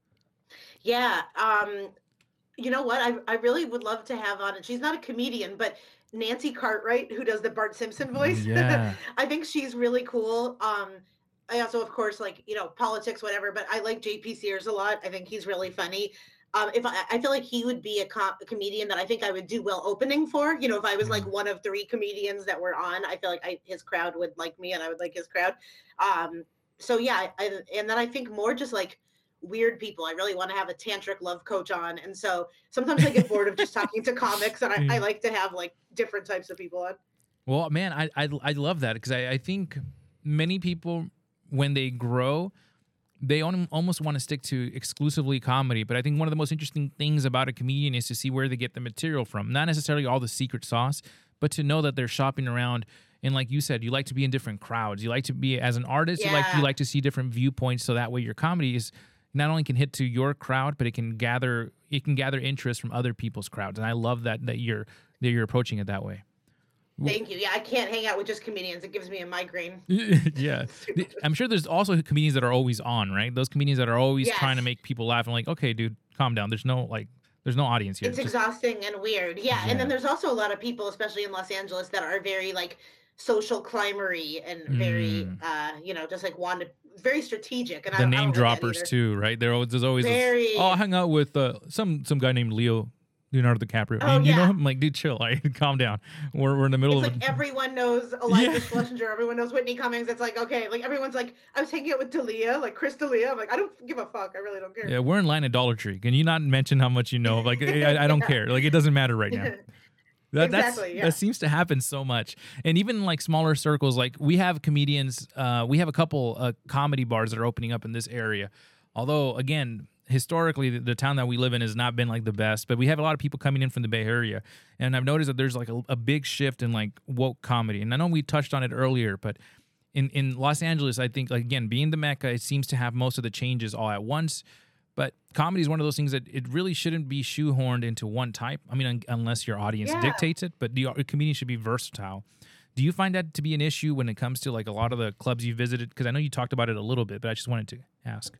Yeah. Um, you know what? I, I really would love to have on, and she's not a comedian, but Nancy Cartwright, who does the Bart Simpson voice. Yeah. I think she's really cool. Um, I also, of course, like, you know, politics, whatever, but I like J P Sears a lot. I think he's really funny. Um, if I, I feel like he would be a, com- a comedian that I think I would do well opening for, you know, if I was like Mhm. one of three comedians that were on, I feel like I, his crowd would like me and I would like his crowd. Um, so yeah, I, and then I think more just like weird people. I really want to have a tantric love coach on. And so sometimes I get bored of just talking to comics, and I, I Mm. like to have like different types of people on. Well, man, I I, I love that because I, I think many people, when they grow, they on- almost want to stick to exclusively comedy. But I think one of the most interesting things about a comedian is to see where they get the material from. Not necessarily all the secret sauce, but to know that they're shopping around. And like you said, you like to be in different crowds. You like to be, as an artist, you like Yeah. you like to see different viewpoints, so that way your comedy is not only can hit to your crowd, but it can gather it can gather interest from other people's crowds. And I love that that you're that you're approaching it that way. Thank you. Yeah, I can't hang out with just comedians. It gives me a migraine. Yeah. The- I'm sure there's also comedians that are always on, right? Those comedians that are always trying to Yes. make people laugh. I'm like, okay, dude, calm down. There's no like, there's no audience here. It's Just- exhausting and weird. Yeah. And Yeah. then there's also a lot of people, especially in Los Angeles, that are very like social climbery and very, Mm. uh, you know, just like want to, very strategic. And I the don't, I name don't like that droppers either. too, right? There always, there's always this, Very. oh, I hung out with uh, some some guy named Leo Leonardo DiCaprio. Oh, you, you know yeah. him? I'm like, dude, chill. Like, calm down. We're we're in the middle It's of like a, everyone knows Eliza Yeah. Schlesinger, everyone knows Whitney Cummings. It's like, okay, like everyone's like, I was hanging out with Dalia, like Chris D'Elia. I'm like, I don't give a fuck. I really don't care. yeah, we're in line at Dollar Tree. Can you not mention how much you know? Like, I, I don't Yeah. care. Like, it doesn't matter right now. That, that's, Exactly, yeah. that seems to happen so much. And even in like smaller circles, like we have comedians, uh, we have a couple uh, comedy bars that are opening up in this area. Although, again, historically, the, the town that we live in has not been like the best, but we have a lot of people coming in from the Bay Area. And I've noticed that there's like a, a big shift in like woke comedy. And I know we touched on it earlier, but in, in Los Angeles, I think, like, again, being the Mecca, it seems to have most of the changes all at once. But comedy is one of those things that it really shouldn't be shoehorned into one type. I mean, un- unless your audience Yeah. dictates it, but the uh, comedian should be versatile. Do you find that to be an issue when it comes to like a lot of the clubs you visited? Because I know you talked about it a little bit, but I just wanted to ask.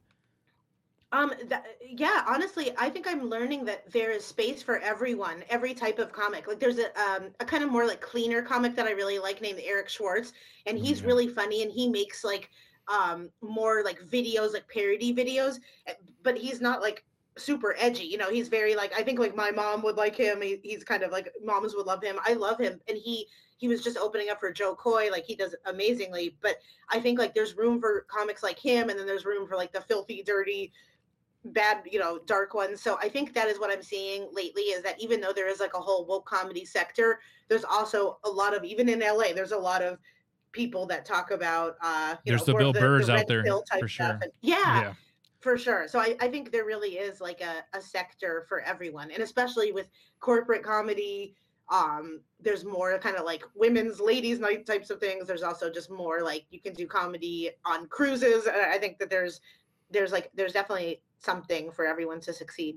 Um, that, yeah, honestly, I think I'm learning that there is space for everyone, every type of comic. Like there's a um, a kind of more like cleaner comic that I really like named Eric Schwartz, and he's Yeah. really funny, and he makes like um more like videos, like parody videos, eh, but he's not like super edgy. You know, he's very like, I think like my mom would like him. He, he's kind of like moms would love him. I love him, and he he was just opening up for Joe Coy, like he does amazingly. But I think like there's room for comics like him, and then there's room for like the filthy, dirty, bad, you know, dark ones. So I think that is what I'm seeing lately, is that even though there is like a whole woke comedy sector, there's also a lot of, even in L A, there's a lot of people that talk about uh you There's know, the more Bill of Burrs red out there, pill type for stuff. sure. And yeah, for sure. So I, I think there really is like a, a sector for everyone, and especially with corporate comedy, um there's more kind of like women's ladies night types of things. There's also just more like you can do comedy on cruises. And I think that there's there's like there's definitely something for everyone to succeed.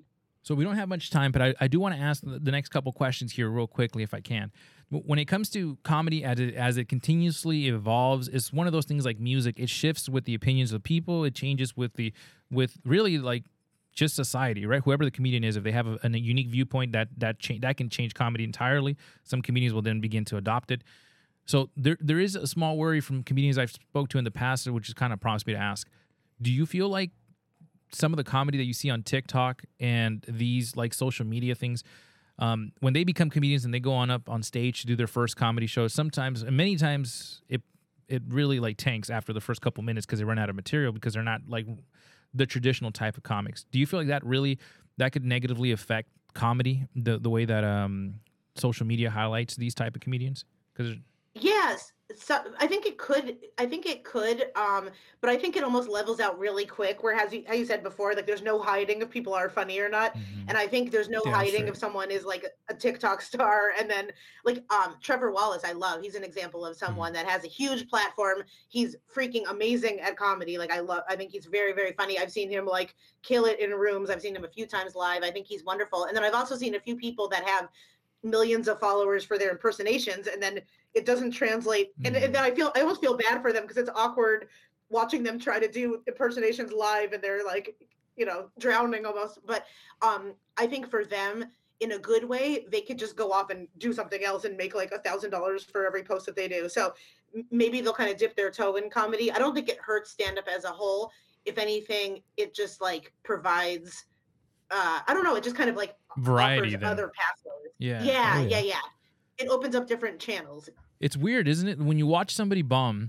So we don't have much time, but I, I do want to ask the the next couple questions here real quickly, if I can. W- When it comes to comedy, as it, as it continuously evolves, it's one of those things like music. It shifts with the opinions of people. It changes with the with really like just society, right? Whoever the comedian is, if they have a, a unique viewpoint, that that cha- that can change comedy entirely. Some comedians will then begin to adopt it. So there there is a small worry from comedians I've spoke to in the past, which has kind of prompts me to ask: do you feel like some of the comedy that you see on TikTok and these like social media things, um, when they become comedians and they go on up on stage to do their first comedy show, sometimes and many times it it really like tanks after the first couple minutes because they run out of material because they're not like the traditional type of comics. Do you feel like that really that could negatively affect comedy, the the way that um, social media highlights these type of comedians? Because Yes. So I think it could, I think it could, um, but I think it almost levels out really quick. Whereas you, as you said before, like there's no hiding if people are funny or not. Mhm. And I think there's no Damn hiding straight. if someone is like a TikTok star. And then like um, Trevor Wallace, I love. He's an example of someone that has a huge platform. He's freaking amazing at comedy. Like I love, I think he's very, very funny. I've seen him like kill it in rooms. I've seen him a few times live. I think he's wonderful. And then I've also seen a few people that have millions of followers for their impersonations, and then it doesn't translate. And, and then I feel I almost feel bad for them because it's awkward watching them try to do impersonations live, and they're like, you know, drowning almost. But um, I think for them, in a good way, they could just go off and do something else and make like a thousand dollars for every post that they do. So m- maybe they'll kind of dip their toe in comedy. I don't think it hurts stand up as a whole. If anything, it just like provides. Uh, I don't know. It just kind of like Variety offers then. other pathways. Yeah. Yeah, Oh, yeah, yeah. yeah. It opens up different channels. It's weird, isn't it? When you watch somebody bomb,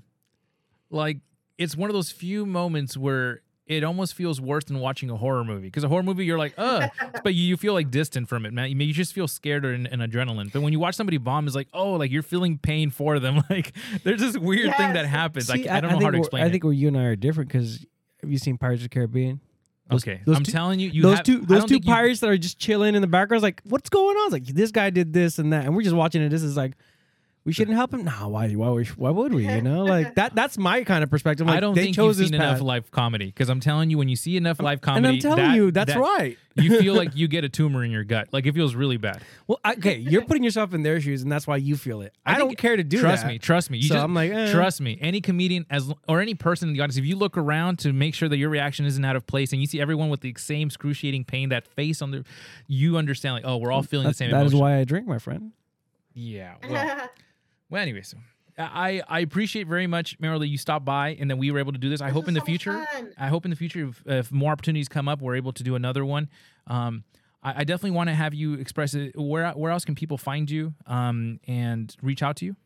like it's one of those few moments where it almost feels worse than watching a horror movie. Because a horror movie, you're like, ugh, but you, you feel like distant from it, man. You, you just feel scared and, and adrenaline. But when you watch somebody bomb, it's like, oh, like you're feeling pain for them. Like there's this weird thing that Yes. happens. See, I, I don't know think how to we're- explain I it. think where you and I are different because have you seen Pirates of the Caribbean? Those- okay, those I'm two- telling you, you those have, two I those don't two think you- pirates that are just chilling in the background, it's like, what's going on? It's like this guy did this and that, and we're just watching it. This is like, we shouldn't help him. Nah, why? Why? we- Why would we? You know, like that. That's my kind of perspective. Like, I don't they think chose you've seen this path. enough live comedy because I'm telling you, when you see enough live comedy, and I'm telling that- you, that's that- right. You feel like you get a tumor in your gut. Like it feels really bad. Well, I- okay, you're putting yourself in their shoes, and that's why you feel it. I, don't think- care to do trust that. me, trust me. You So just, I'm like, eh. trust me. Any comedian, as or any person in the audience, if you look around to make sure that your reaction isn't out of place, and you see everyone with the same excruciating pain, that face on their, you understand. Like, oh, we're all feeling That's, the same. that is emotion. why I drink, my friend. Yeah. Well, well anyways. I, I appreciate very much, Meryl, that you stopped by and that we were able to do this. I This hope was in the so much future, fun. I hope in the future, if, if more opportunities come up, we're able to do another one. Um, I, I definitely want to have you express it. Where where else can people find you um, and reach out to you?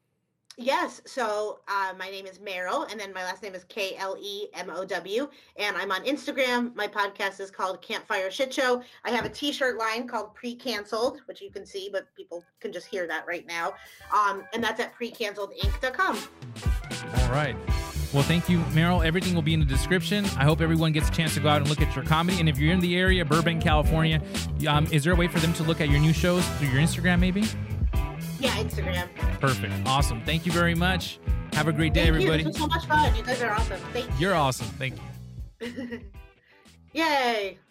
Yes. So uh, my name is Meryl, and then my last name is K L E M O W, and I'm on Instagram. My podcast is called Campfire Shit Show. I have a T-shirt line called Pre-Canceled, which you can see, but people can just hear that right now. Um, and that's at pre canceled inc dot com. All right. Well, thank you, Meryl. Everything will be in the description. I hope everyone gets a chance to go out and look at your comedy. And if you're in the area, Burbank, California, um, is there a way for them to look at your new shows through your Instagram, maybe? Yeah, Instagram. Perfect. Awesome. Thank you very much. Have a great day, Thank everybody. you. This was so much fun. You guys are awesome. Thank You're awesome. Thank you. you. Yay.